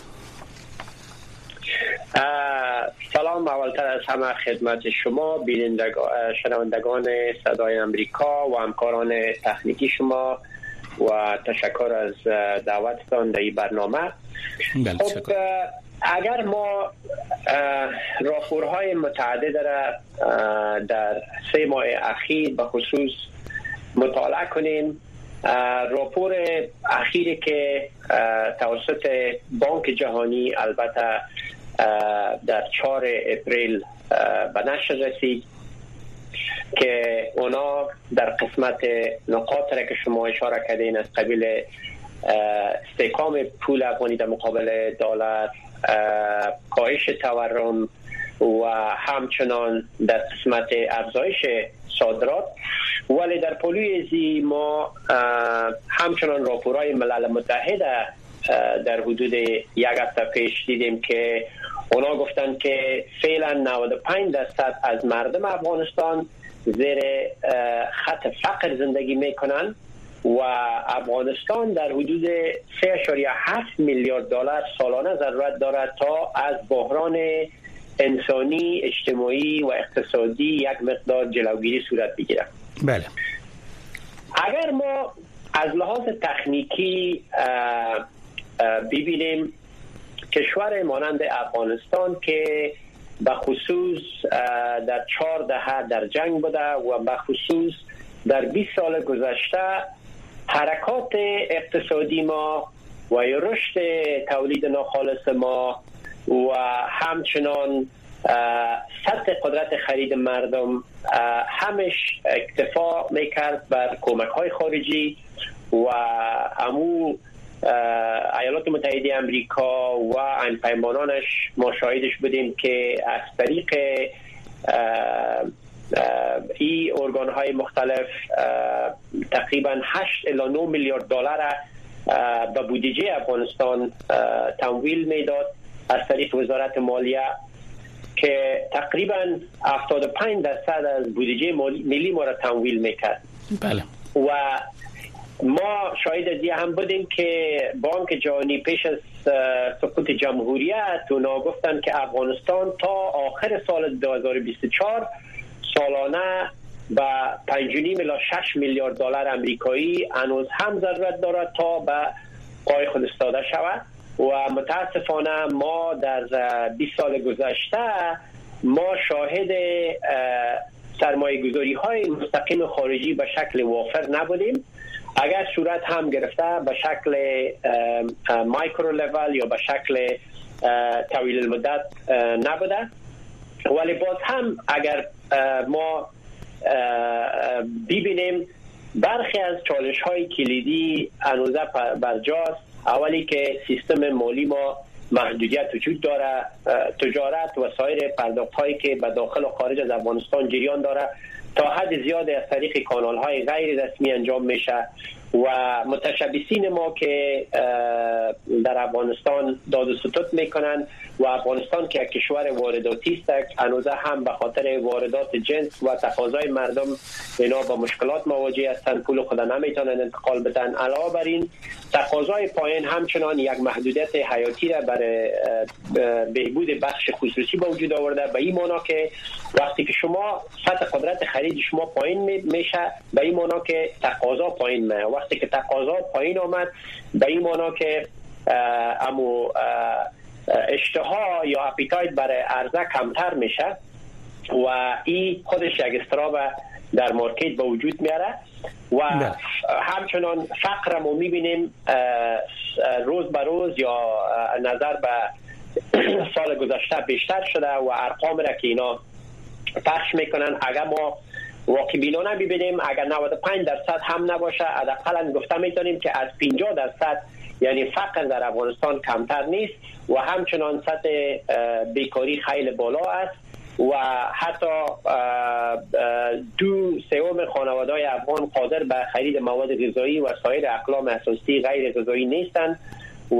سلام اولتر از همه خدمت شما شنوندگان صدای امریکا و همکاران تکنیکی شما و تشکر از دعوتتان در این برنامه. خب اگر ما راپورهای متعدد را در 3 ماه اخیر به خصوص مطالعه کنیم، راپور اخیری که توسط بانک جهانی البته در 4 اپریل به نشر رسید که اونا در قسمت نقاط را که شما اشاره کردین از قبیل استحکام پول افغانی در مقابل دلار، کاهش تورم و همچنان در قسمت افزایش صادرات، ولی در پلوی زی ما همچنان راپورهای ملل متحد در حدود 1 هفته پیش دیدیم که اونا گفتن که فعلا 95% از مردم افغانستان زیر خط فقر زندگی میکنن و افغانستان در حدود 3.7 میلیارد دلار سالانه ضرورت دارد تا از بحران انسانی، اجتماعی و اقتصادی یک مقدار جلوگیری صورت بگیرد. بله. اگر ما از لحاظ تکنیکی ببینیم کشور مانند افغانستان که به خصوص در 4 دهه در جنگ بوده و به خصوص در 20 سال گذشته حرکات اقتصادی ما و رشد تولید ناخالص ما و همچنان سطح قدرت خرید مردم همش اکتفا میکرد بر کمک های خارجی و امو ایالات متحده امریکا و پیمانانش ما شاهدش بودیم که از طریق این ارگان‌های مختلف تقریبا 8 الی 9 میلیارد دلار به بودجه افغانستان تمویل میداد از طریق وزارت مالیه که تقریبا 75% از بودجه ملی ما را تمویل میکرد. بله. و ما شاهد از هم بودیم که بانک جهانی پیش از سقوط جمهوریت اونا گفتن که افغانستان تا آخر سال 2024 سالانه با 5.5 الی 6 میلیارد دلار امریکایی هنوز هم ضرورت دارد تا به پای خود استاده شود و متاسفانه ما در 20 سال گذشته ما شاهد سرمایه گذاری های مستقیم خارجی به شکل وافر نبودیم. اگر صورت هم گرفته به شکل مایکرو لیول یا به شکل طویل المدت نبوده، ولی باز هم اگر ما ببینیم برخی از چالش های کلیدی هنوزه برجاست. اولی که سیستم مالی ما محدودیت وجود داره، تجارت و سایر پرداخت هایی که به داخل و خارج از افغانستان جریان داره تا حد زیادی از طریق کانال های غیر رسمی انجام میشه و متشبثین ما که در افغانستان داد و ستد میکنن و افغانستان که کشور وارداتی است هنوز هم به خاطر واردات جنس و تقاضای مردم اینا با مشکلات مواجه هستند، پول خود نمیتونن انتقال بدن. علاوه بر این تقاضای پایین همچنان یک محدودیت حیاتی را برای بهبود بخش خصوصی به وجود آورده، به این معنا که وقتی که شما سطح قدرت خرید شما پایین میشه به این معنا که تقاضا پایین میاد. وقتی که تقاضا پایین آمد به این معنا که اشتها یا اپیتایت برای عرضه کمتر میشه و این خودش یک اضطراب در مارکت به وجود میاره و همچنان فقر ما میبینیم روز به روز یا نظر به سال گذشته بیشتر شده و ارقام را که اینا پخش میکنن اگر ما واقع بینانه ببینیم اگر 95% هم نباشه حداقل گفته میتونیم که از 50% یعنی فقر در افغانستان کمتر نیست و همچنان سطح بیکاری خیلی بالا است و حتی 2/3 خانواده‌های افغان قادر به خرید مواد غذایی و سایر اقلام اساسی غیر غذایی نیستند و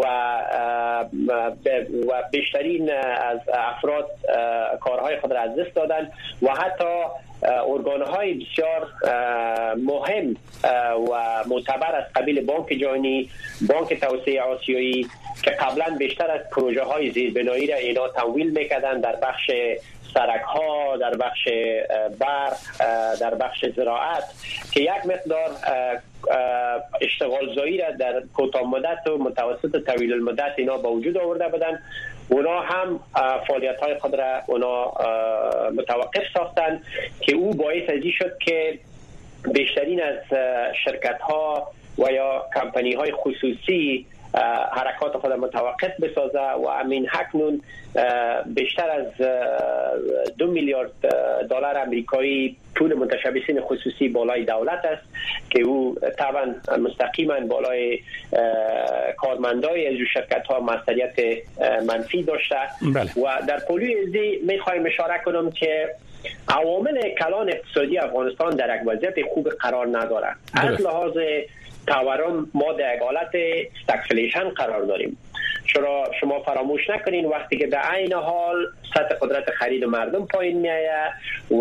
بیشترین از افراد کارهای خود را از دست دادن و حتی ارگان‌های بسیار مهم و معتبر از قبیل بانک جهانی، بانک توسعه آسیایی که قبلا بیشتر از پروژه‌های زیربنایی را اینا تمویل می‌کردند در بخش سرک‌ها، در بخش برق، در بخش زراعت که یک مقدار اشتغال زایی را در کوتاه مدت و متوسط و طویل المدت اینا با وجود آورده بودند. اونا هم فعالیت‌های خود را اونا متوقف ساختند که او باعث ازی شد که بیشترین از شرکت‌ها و یا کمپانی‌های خصوصی حرکات خود متوقف بسازه و امین حکنون بیشتر از 2 میلیارد دلار امریکایی پول متشبثین خصوصی بالای دولت است که او طبعا مستقیما بالای کارمندای از شرکت ها مسئولیت منفی داشته. بله. و در پلوی ازی میخوایم اشاره کنم که عوامل کلان اقتصادی افغانستان در یک وضعیت خوب قرار نداره. از لحاظ تورم ما در یک حالت استگفلیشن قرار داریم. چرا شما فراموش نکنین وقتی که در عین حال سطح قدرت خرید مردم پایین میآید و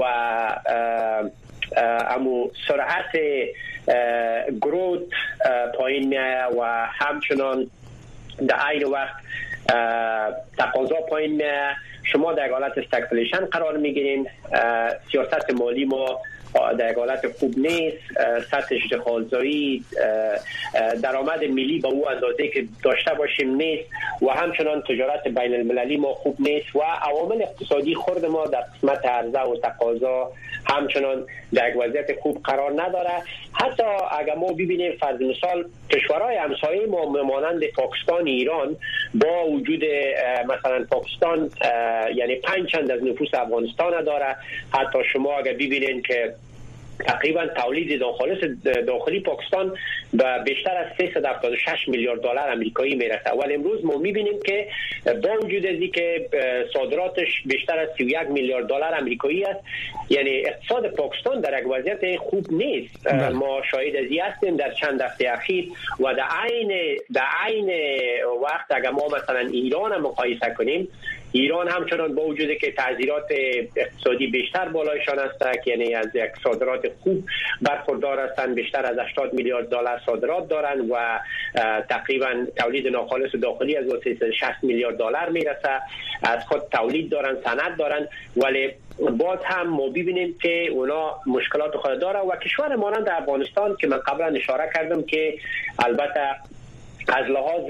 امو سرعت گروت پایین میآید و همچنان در عین وقت تقاضا پایین میآید، شما در یک حالت استگفلیشن قرار میگیرین. سیاست مالی ما در حالت خوب نیست، سطح اشتغالزایی، درآمد ملی به او اندازه که داشته باشیم نیست و همچنان تجارت بین المللی ما خوب نیست و عوامل اقتصادی خرد ما در قسمت عرضه و تقاضا همچنان در یک وضعیت خوب قرار نداره. حتی اگر ما ببینیم فرض مثال کشورهای همسایه ما مانند پاکستان، ایران با وجود مثلا پاکستان یعنی 5 چند از نفوس افغانستان داره. حتی شما اگر ببینید که تقریبا تولید داخلی پاکستان به بیشتر از 376 میلیارد دلار آمریکایی میرسه. ولی امروز ما میبینیم که با وجود از اینکه صادراتش بیشتر از 31 میلیارد دلار آمریکایی است، یعنی اقتصاد پاکستان در یک وضعیت خوب نیست. ما شاهد از این هستیم در چند هفته اخیر و در عین وقت اگر ما مثلا ایران مقایسه کنیم، ایران همچنان با وجودی که تعذیرات اقتصادی بیشتر بالایشان است، یعنی از یک صادرات خوب برخوردار هستند، بیشتر از 80 میلیارد دلار صادرات دارند و تقریبا تولید ناخالص داخلی از 360 میلیارد دلار میرسه. از خود تولید دارند، صنعت دارند، ولی باز هم ما ببینیم که اونا مشکلات خود داره و کشور مانند افغانستان که من قبلا اشاره کردم که البته از لحاظ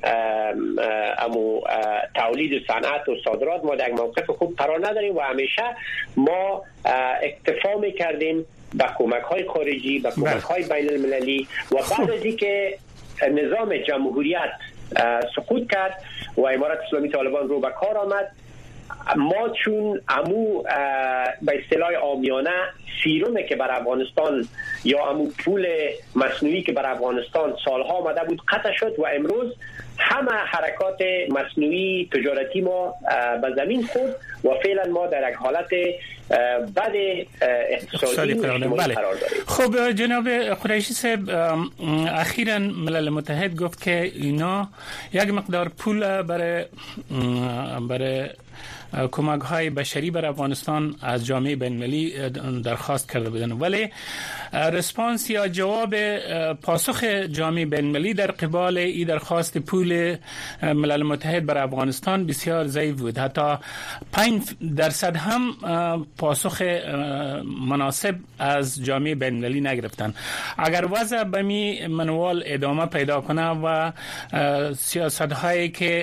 تولید و صنعت و صادرات ما در یک موقف خوب قرار نداریم و همیشه ما اکتفا میکردیم به کمک‌های خارجی، به کمک‌های بین المللی و بعد از اینکه نظام جمهوریت سقوط کرد و امارت اسلامی طالبان رو به کار آمد، ما چون به اصطلاح عامیانه سیرومه که بر افغانستان یا پول مصنوعی که بر افغانستان سالها آمده بود قطع شد و امروز همه حرکات مصنوعی تجارتی ما به زمین خورد و فعلا ما در یک حالت بد اقتصادی بله. قرار داریم. خب جناب قریشی صاحب، اخیراً ملل متحد گفت که اینا یک مقدار پول برای کمک های بشری بر افغانستان از جامعه بین‌المللی درخواست کرده بودند، ولی رسپانس یا جواب پاسخ جامعه بین‌المللی در قبال این درخواست پول ملل متحد بر افغانستان بسیار ضعیف بود. حتی 5% هم پاسخ مناسب از جامعه بین‌المللی نگرفتن. اگر وضع به می منوال ادامه پیدا کنه و سیاست هایی که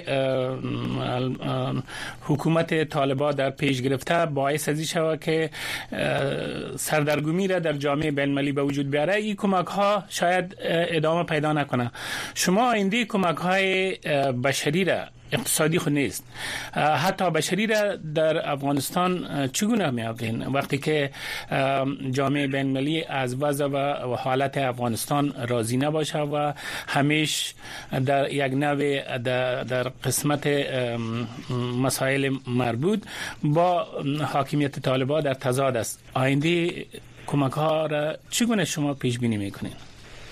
حکومت طالبان در پیش گرفته باعث ازی شود که سردرگمی را در جامعه بین‌المللی به وجود بیاره، این کمک ها شاید ادامه پیدا نکنه. شما آینده کمک های بشری را، اقتصادی خود نیست، حتی بشری را در افغانستان چگونه می‌بینید وقتی که جامعه بین‌المللی از وضع و حالت افغانستان راضی نباشه و همیشه در یک نوع در قسمت مسائل مربوط با حاکمیت طالبان در تضاد است؟ آینده کمک ها را چگونه شما پیش بینی میکنید؟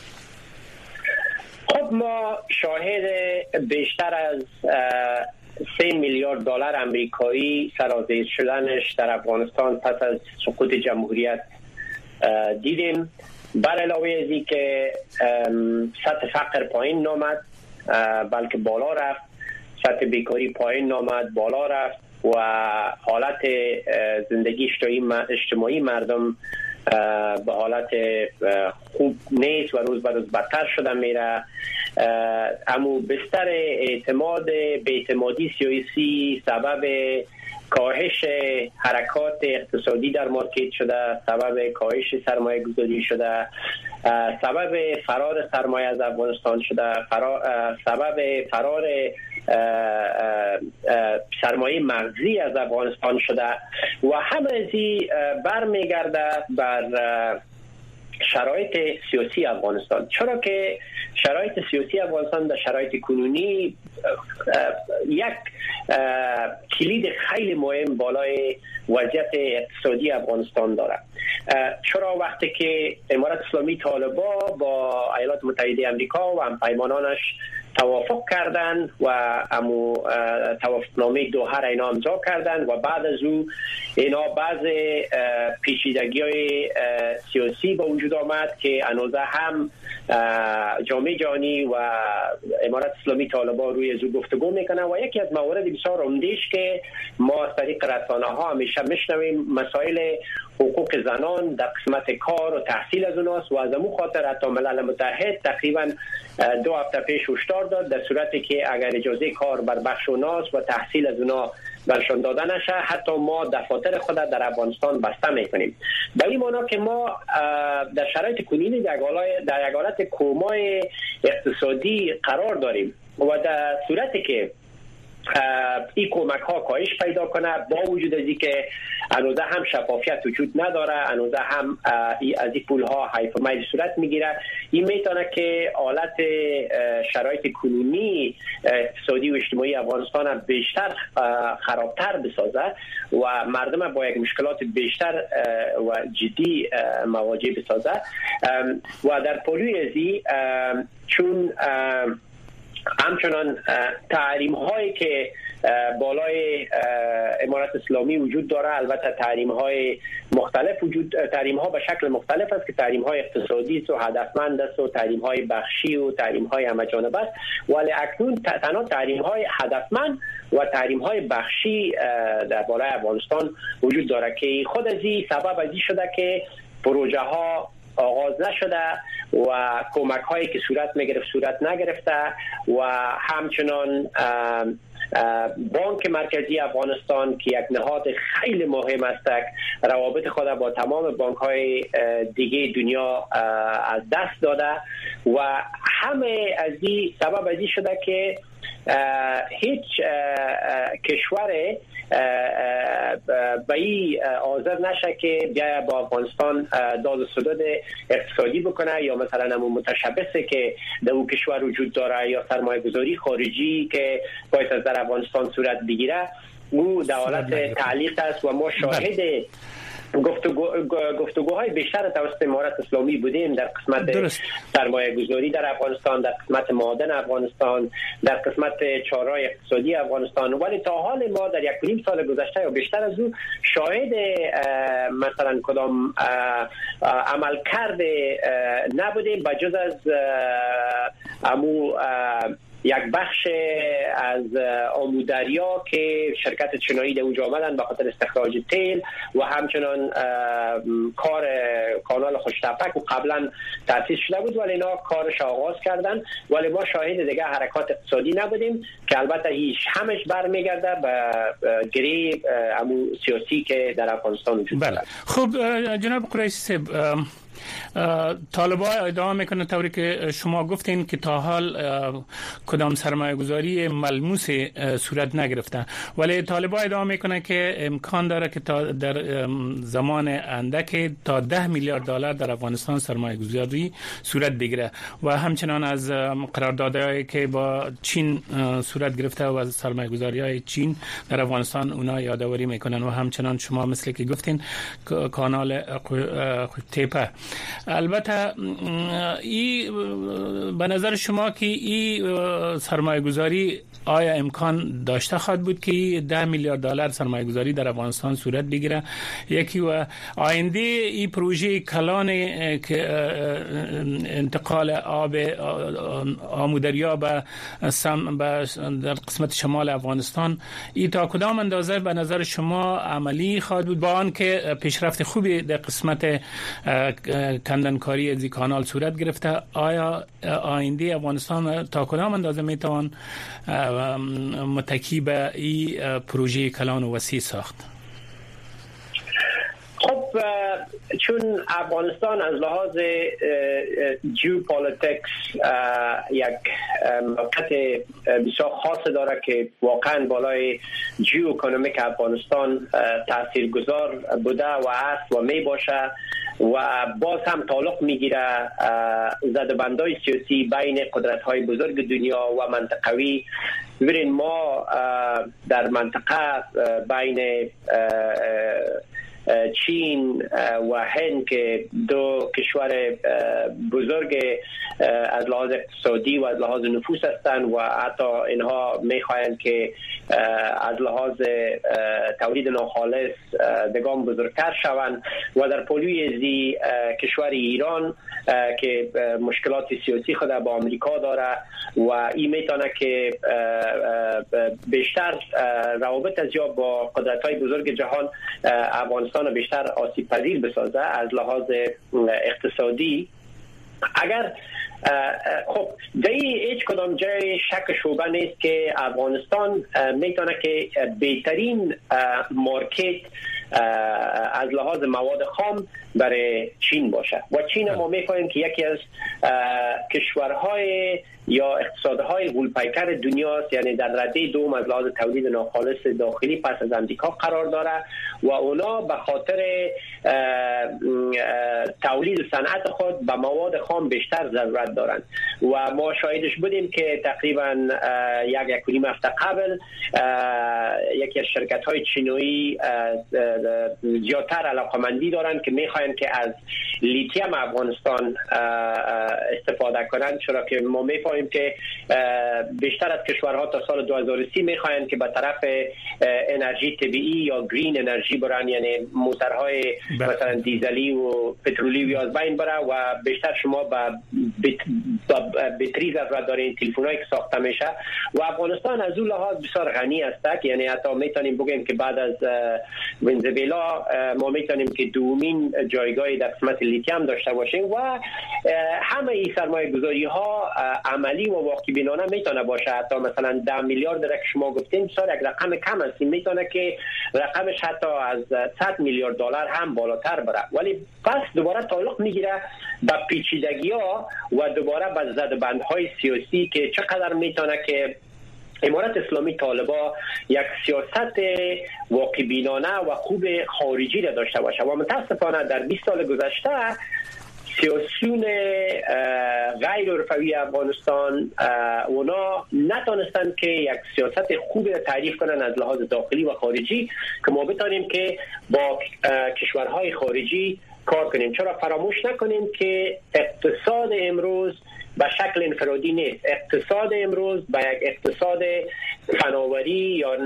خب ما شاهد بیشتر از 3 میلیارد دلار آمریکایی سرازیر شدنش در افغانستان پس از سقوط جمهوریت دیدیم. بر علاوه از این که سطح فقر پایین نامد بلکه بالا رفت، سطح بیکاری پایین نامد بالا رفت و حالت زندگی اجتماعی مردم به حالت خوب نیست و روز به روز بدتر شده میره. اما بستر بی‌اعتمادی سیاسی سبب کاهش حرکات اقتصادی در مارکت شده، سبب کاهش سرمایه گذاری شده، سبب فرار سرمایه از افغانستان شده، سبب فرار سرمایه مغزی از افغانستان شده و همه ازی برمیگرده بر شرایط سیاسی افغانستان. چرا که شرایط سیاسی افغانستان در شرایط کنونی یک کلید خیلی مهم بالای وضعیت اقتصادی افغانستان داره. چرا وقتی که امارت اسلامی طالبان با ایالات متحده آمریکا و همپیمانانش توافق کردند و توافقنامه دوحه را اینا امضا کردند و بعد از او اینا بعض پیچیدگی‌های سیاسی به وجود آمد که هنوز هم جامعه جهانی و امارت اسلامی طالبان روی از او گفتگو میکنه و یکی از موارد بسیار عمده‌اش که ما از طریق رسانه‌ها همیشه میشنویم مسائل حقوق زنان در قسمت کار و تحصیل از اوناست و از امون خاطر حتی ملل متحد تقریبا 2 هفته پیش هشدار داد در صورتی که اگر اجازه کار بر بخش اوناست و تحصیل از اونا برشان داده نشه حتی ما دفاتر خود در افغانستان بسته میکنیم. به این معنی که ما در شرایط کنونی در یک حالت کومای اقتصادی قرار داریم و در صورتی که این کمک ها کاهش پیدا کنه، با وجود از اینکه هنوز هم شفافیت وجود نداره، هنوز هم از این پول ها حیف و میل صورت میگیره. این میتونه که حالت شرایط کنونی اقتصادی و اجتماعی افغانستان بیشتر خرابتر بسازه و مردم با یک مشکلات بیشتر و جدی مواجه بسازه. و در پلوی ازی چون همچنان تحریم هایی که بالای امارت اسلامی وجود داره، البته تحریم های مختلف تحریم ها به شکل مختلف است که تحریم های اقتصادی است و هدفمند است و تحریم های بخشی و تحریم های همه جانبه است، ولی اکنون تنها تحریم های هدفمند و تحریم های بخشی در بالای افغانستان وجود داره که خود از این سبب از این شده که پروژه ها آغاز نشده و کمک هایی که صورت میگرفت صورت نگرفته و همچنان بانک مرکزی افغانستان که یک نهاد خیلی مهم است روابط خود با تمام بانک های دیگه دنیا از دست داده و همه از این سبب از این شده که هیچ کشور به این حاضر نشه که بیا با افغانستان داد و ستد اقتصادی بکنه یا مثلا همون متشبثه که در اون کشور وجود داره یا سرمایه گذاری خارجی که باید از در افغانستان صورت بگیره او در حالت تعلیق است و ما شاهد گفتگوهای بیشتر توسط امارت اسلامی بودیم در قسمت سرمایه گذاری در افغانستان، در قسمت معادن افغانستان، در قسمت چاره‌های اقتصادی افغانستان، ولی تا حال ما در 1.5 سال گذشته یا بیشتر از او شاهد مثلا کدام عمل کرده نبودیم بجز از یک بخش از آمودریا که شرکت چینایی در اونجا آمدن به خاطر استخراج تیل و همچنان کار کانال خوشتپک و قبلا تأسیس شده بود ولی اینا کارش آغاز کردن، ولی ما شاهد دیگه حرکات اقتصادی نبودیم که البته هیچ همش برمیگرده به گری امو سیاسی که در افغانستان وجود داره. خب جناب قریشی طالبان ادعا میکنه طوری که شما گفتین که تا حال کدام سرمایه گذاری ملموس صورت نگرفته، ولی طالبان ادعا میکنه که امکان داره که تا در زمان اندک تا 10 میلیارد دلار در افغانستان سرمایه گذاری صورت بگیره و همچنان از قراردادهایی که با چین صورت گرفته و از سرمایه گذاری های چین در افغانستان اونا یادآوری میکنن و همچنان شما مثل که گفتین کانال تیپه. البته به نظر شما که این سرمایه گذاری آیا امکان داشته خواهد بود که 10 میلیارد دلار سرمایه گذاری در افغانستان صورت بگیره؟ یکی و آینده این پروژه کلان که انتقال آب آمودریا به در قسمت شمال افغانستان این تا کدام اندازه به نظر شما عملی خواهد بود با آن که پیشرفت خوبی در قسمت کندنکاری از کانال صورت گرفته؟ آیا آینده افغانستان تا کدام اندازه میتوان متکی به این پروژه کلان و وسیع ساخت؟ خب چون افغانستان از لحاظ جیوپالیتیکس یک موقعیت بسیار خاص داره که واقعا بالای جیو اکونومیک افغانستان تاثیرگذار بوده و است و می باشه و باز هم تعلق میگیره زدبندهای سیاسی بین قدرت‌های بزرگ دنیا و منطقوی. ببینید ما در منطقه بین چین و هند که دو کشور بزرگ از لحاظ اقتصادی و از لحاظ نفوس هستند و حتی اینها میخواهند که از لحاظ تولید ناخالص دگام بزرگتر شوند و در پلوی ازی کشور ایران که مشکلات سیاسی خود با آمریکا داره و این میتونه که بیشتر روابط از یا با قدرت‌های بزرگ جهان افغانستان بیشتر آسیب پذیر بسازه از لحاظ اقتصادی. اگر خب در هیچ کدام جای شک شوبه نیست که افغانستان میتونه که بهترین مارکت از لحاظ مواد خام برای چین باشه و چین ما می‌فهمیم که یکی از کشورهای یا اقتصادهای غول‌پیکر دنیاست، یعنی در رده دوم از لحاظ تولید ناخالص داخلی پس از امریکا قرار داره و اونا به خاطر تولید صنعت خود به مواد خام بیشتر ضرورت دارند و ما شاهدش بودیم که تقریبا یک و نیم هفته قبل یکی از شرکت‌های چینی زیادتر علاقمندی دارند که می‌خواهند که از لیتیم افغانستان استفاده کنند، چرا که ما می‌فهمیم که بیشتر از کشورها تا سال 2030 می‌خواهند که به طرف انرژی طبیعی یا گرین انرژی برن، یعنی موتورهای مثلا دیزلی و پترولی از بین بره و بیشتر شما به بطری ضرورت دارین، تلفن‌هایی که ساخته میشه و افغانستان از اون لحاظ بسیار غنی است، یعنی حتی میتونیم بگیم که بعد از ونزوئلا ما میتونیم که دومین جایگاهی در قسمت لیتیم داشته باشیم و همه این سرمایه‌گذاری ها عملی و واقع بینانه میتونه باشه. حتی مثلا 10 میلیارد که شما گفتین بسیار یک رقم کم است، میتونه که رقمش حتی از 100 میلیارد دلار هم بالاتر بره، ولی پس دوباره تعلق میگیره به پیچیدگی‌ها و دوباره به زدبندهای سیاسی که چقدر میتونه که امارت اسلامی طالبا یک سیاست واقع بینانه و خوب خارجی را داشته باشه و متاسفانه در 20 سال گذشته سیاسیون غیر اروپایی افغانستان اونا نتونستند که یک سیاست خوبی را تعریف کنن از لحاظ داخلی و خارجی که ما بتونیم که با کشورهای خارجی کار کنیم. چرا فراموش نکنیم که اقتصاد امروز به شکل انفرادی نیست، اقتصاد امروز به یک اقتصاد فناوری یا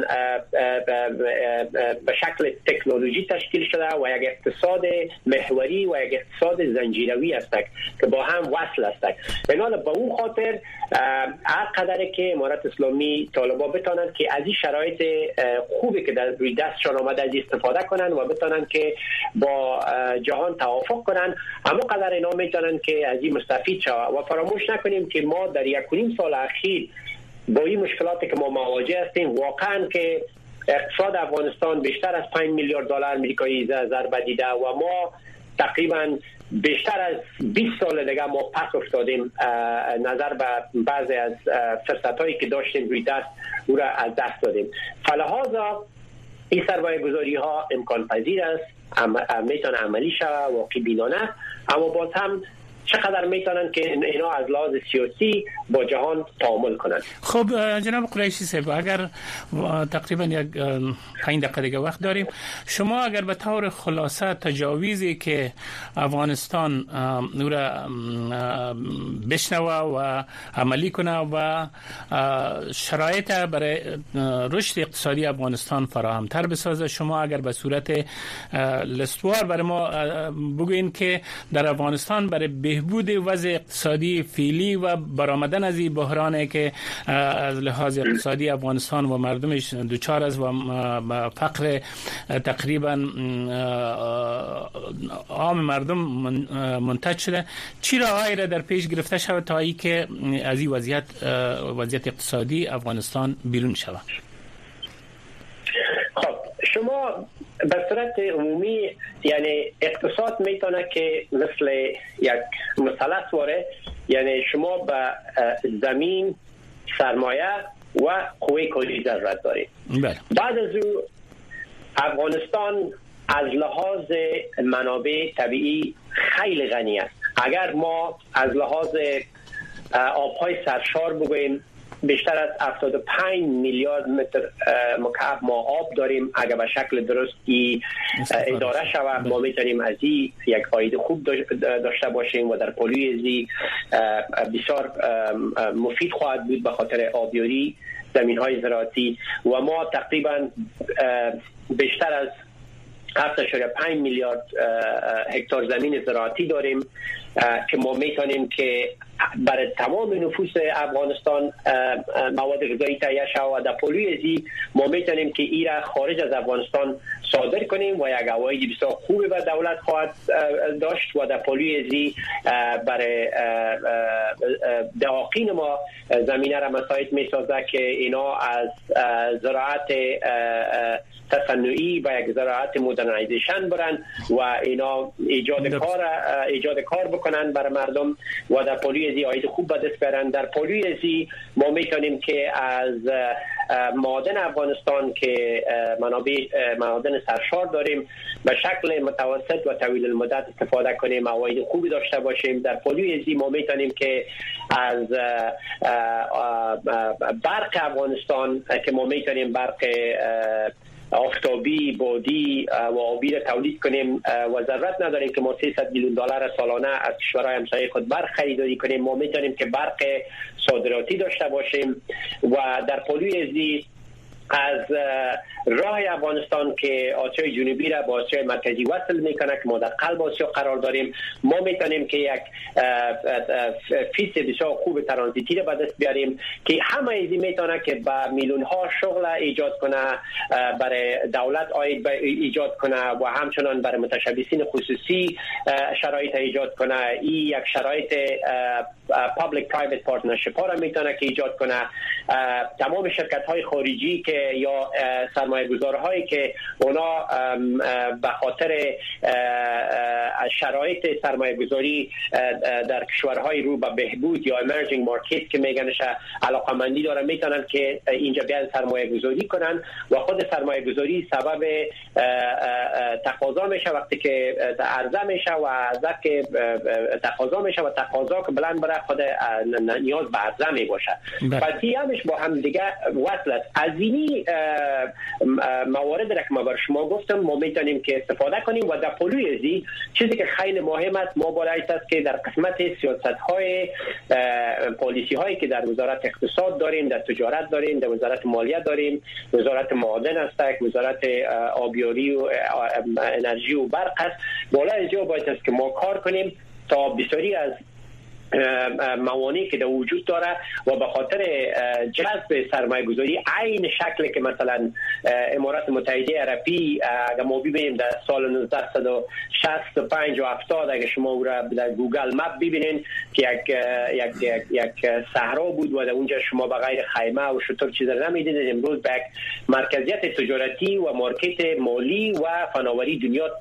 به شکل تکنولوژی تشکیل شده و یک اقتصاد محوری و یک اقتصاد زنجیروی است که با هم وصل است. بنابراین به اون خاطر هر قدری که امارت اسلامی طالبا بتونن که از این شرایط خوبی که در روی دستشان آمده از استفاده کنن و بتونن که با جهان توافق کنن، همون قدر اینا میتونن که از این مستفید شوند و فراموش نکنیم که ما در 1.5 سال اخیر با این مشکلاتی که ما مواجه هستیم واقعا که اقتصاد افغانستان بیشتر از 5 میلیارد دلار آمریکایی ضربه دیده و ما تقریبا بیشتر از 20 سال دیگه ما پس افتادیم نظر به بعضی از فرصتایی که داشتیم روی دست او را از دست دادیم. فلحاظا این سرمایه گذاری ها امکان پذیر است، میتونه عملی شود واقع بینانه، اما باز هم چقدر میتونن که اینا از لحاظ سیاسی با جهان تعامل کنند. خب جناب قریشی صاحب، اگر تقریبا یک 5 دقیقه دیگه وقت داریم، شما اگر به طور خلاصه تجاویزی که افغانستان نور بشنوه و عملی کنه و شرایط برای رشد اقتصادی افغانستان فراهمتر بسازه، شما اگر به صورت لستوار برای ما بگوین که در افغانستان برای بهبود وضع اقتصادی فعلی و برآمدن از این بحرانی که از لحاظ اقتصادی افغانستان و مردمش دوچار است و فقر تقریبا عام مردم منتج شده، چی راهی را در پیش گرفته شود تا ای که از این وضعیت اقتصادی افغانستان بیرون شود؟ خب شما به صورت عمومی یعنی اقتصاد میتونه که مثل یک مثلث واره، یعنی شما به زمین، سرمایه و قوه کاری ضرورت دارید. بعد از او افغانستان از لحاظ منابع طبیعی خیلی غنی است. اگر ما از لحاظ آبهای سرشار بگوییم بیشتر از 75 میلیارد متر مکعب ما آب داریم. اگر به شکل درستی اداره شود ما میتونیم از این یک فایده خوب داشته باشیم و در پلوی ازی بسیار مفید خواهد بود به خاطر آبیاری زمین‌های زراعتی و ما تقریبا بیشتر از 7.5 میلیارد هکتار زمین زراعتی داریم که ما میتونیم که برای تمام نفوس افغانستان مواد غذایی تهیه شود و در پلوی ازی ما میتونیم که ایرا خارج از افغانستان صادر کنیم و یک عواید بسیار خوبی به دولت خواهد داشت و در پلوی ازی برای دهاقین ما زمینه را مساعد می سازد که اینا از زراعت تصنعی به یک زراعت مدرنیزیشن برن و اینا ایجاد کار بکنن برای مردم و در پلوی ازی عاید خوب به دست بیارن. در پلوی ازی ما میتونیم که از معادن افغانستان که معادن سرشار داریم به شکل متوسط و طویل المدت استفاده کنیم، عواید خوبی داشته باشیم. در پلوی ازی ما میتونیم که از برق افغانستان که ما میتونیم برق آفتابی، بادی و آبی را تولید کنیم و ضرورت نداریم که ما 300 میلیون دلار سالانه از کشورهای همسایه خود برق خریداری کنیم. ما میتونیم که برق صادراتی داشته باشیم و در پلوی ازی از راه افغانستان که آسیای جنوبی را با آسیای مرکزی وصل میکنه که ما در قلب آسیا قرار داریم، ما میتونیم که یک فیس بسیار خوب ترانزیتی را به دست بیاریم که همه ایزی میتونه که با میلیون ها شغل ایجاد کنه، برای دولت عاید ایجاد کنه و همچنان برای متشبثین خصوصی شرایط ایجاد کنه. این یک شرایط پابلیک پرایوت پارتنرشیپ ها را میتونه که ایجاد کنه. تمام شرکت های خارجی که یا سرمایه گذارهایی که اونا به خاطر شرایط سرمایه گذاری در کشورهای رو به بهبود یا امرجینگ مارکت که میگنش علاقمندی دارن، میتونن که اینجا بیان سرمایه گذاری کنن و خود سرمایه گذاری سبب تقاضا میشه. وقتی که عرضه میشه و عرضه که تقاضا میشه و تقاضا که بلند بره خود نیاز به عرضه می باشه. پس همش با هم دیگه وصل است. از اینی موارد را که ما بر شما گفتم ما میتونیم که استفاده کنیم و در پلوی ازی چیزی که خیلی مهم است ما بالای است که در قسمت سیاست های پالیسی هایی که در وزارت اقتصاد داریم، در تجارت داریم، در وزارت مالیه داریم، وزارت معادن است، وزارت آبیاری و انرژی و برق است، بالای اینجا باید است که ما کار کنیم تا بسیاری از موانعی که در وجود داره و به خاطر جذب سرمایه گذاری عین شکلی که مثلا امارات متحده عربی اگر ما ببینیم در سال 1965 و 70 اگر شما او را در گوگل مپ ببینین که یک صحرا بود و در اونجا شما به غیر خیمه و شطور چیز را نمیدیدید، امروز به مرکزیت تجارتی و مارکت مالی و فناوری دنیا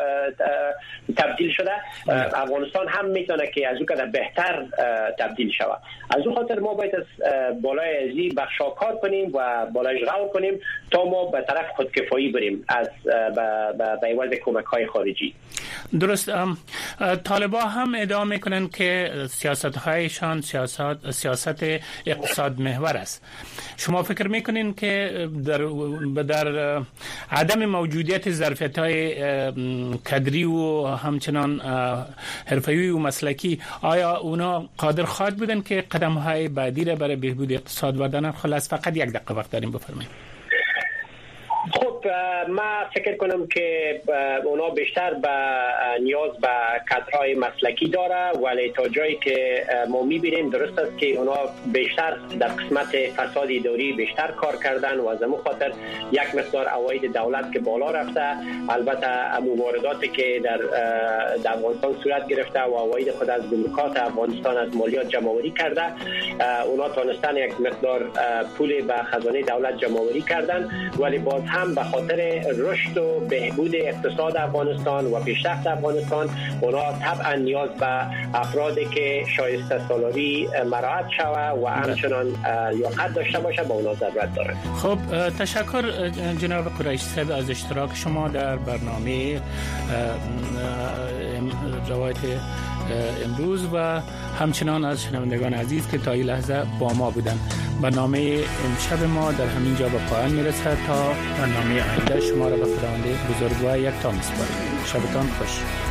تبدیل شده. افغانستان هم میتونه که از او که بهتر تبدیل شود. از اون خاطر ما باید از بالای ازی بخشا کار کنیم و بالایش غور کنیم تا ما به طرف خودکفایی بریم از به عوض کمک های خارجی. درست. طالبا هم ادعا میکنن که سیاست هایشان سیاست اقتصاد محور است. شما فکر میکنین که در عدم موجودیت ظرفیت های کدری و همچنان حرفه‌ای و مسلکی آیا اونا قادر خواهد بودن که قدم های بعدی را برای بهبود اقتصاد بردارن؟ خلاص فقط یک دقیقه وقت داریم، بفرمایید. خب ما فکر کنم که اونا بیشتر به نیاز به کادرهای مسلکی داره، ولی تا جایی که ما میبینیم درست است که اونا بیشتر در قسمت فساد اداری بیشتر کار کردن و از همون خاطر یک مقدار عواید دولت که بالا رفته. البته موارداتی که در افغانستان صورت گرفته و عواید خود از گمرکات افغانستان از مالیات جمع‌آوری کرده، اونا تونستن یک مقدار پول به خزانه دولت جمع‌آوری کردن، ولی باز هم به خاطر رشد و بهبود اقتصاد افغانستان و پیشرفت افغانستان اونا طبعا نیاز به افرادی که شایسته سالاری مراعات شود و همچنان لیاقت داشته باشه با اونا ضرورت داره. خب تشکر جناب قریشی صاحب از اشتراک شما در برنامه روایت امروز و همچنان از شنوندگان عزیز که تا این لحظه با ما بودند. برنامه امشب ما در همین جا به پایان میرسد. تا برنامه آینده شما را به خداوند بزرگوار یکتا میسپاریم. شبتان خوش.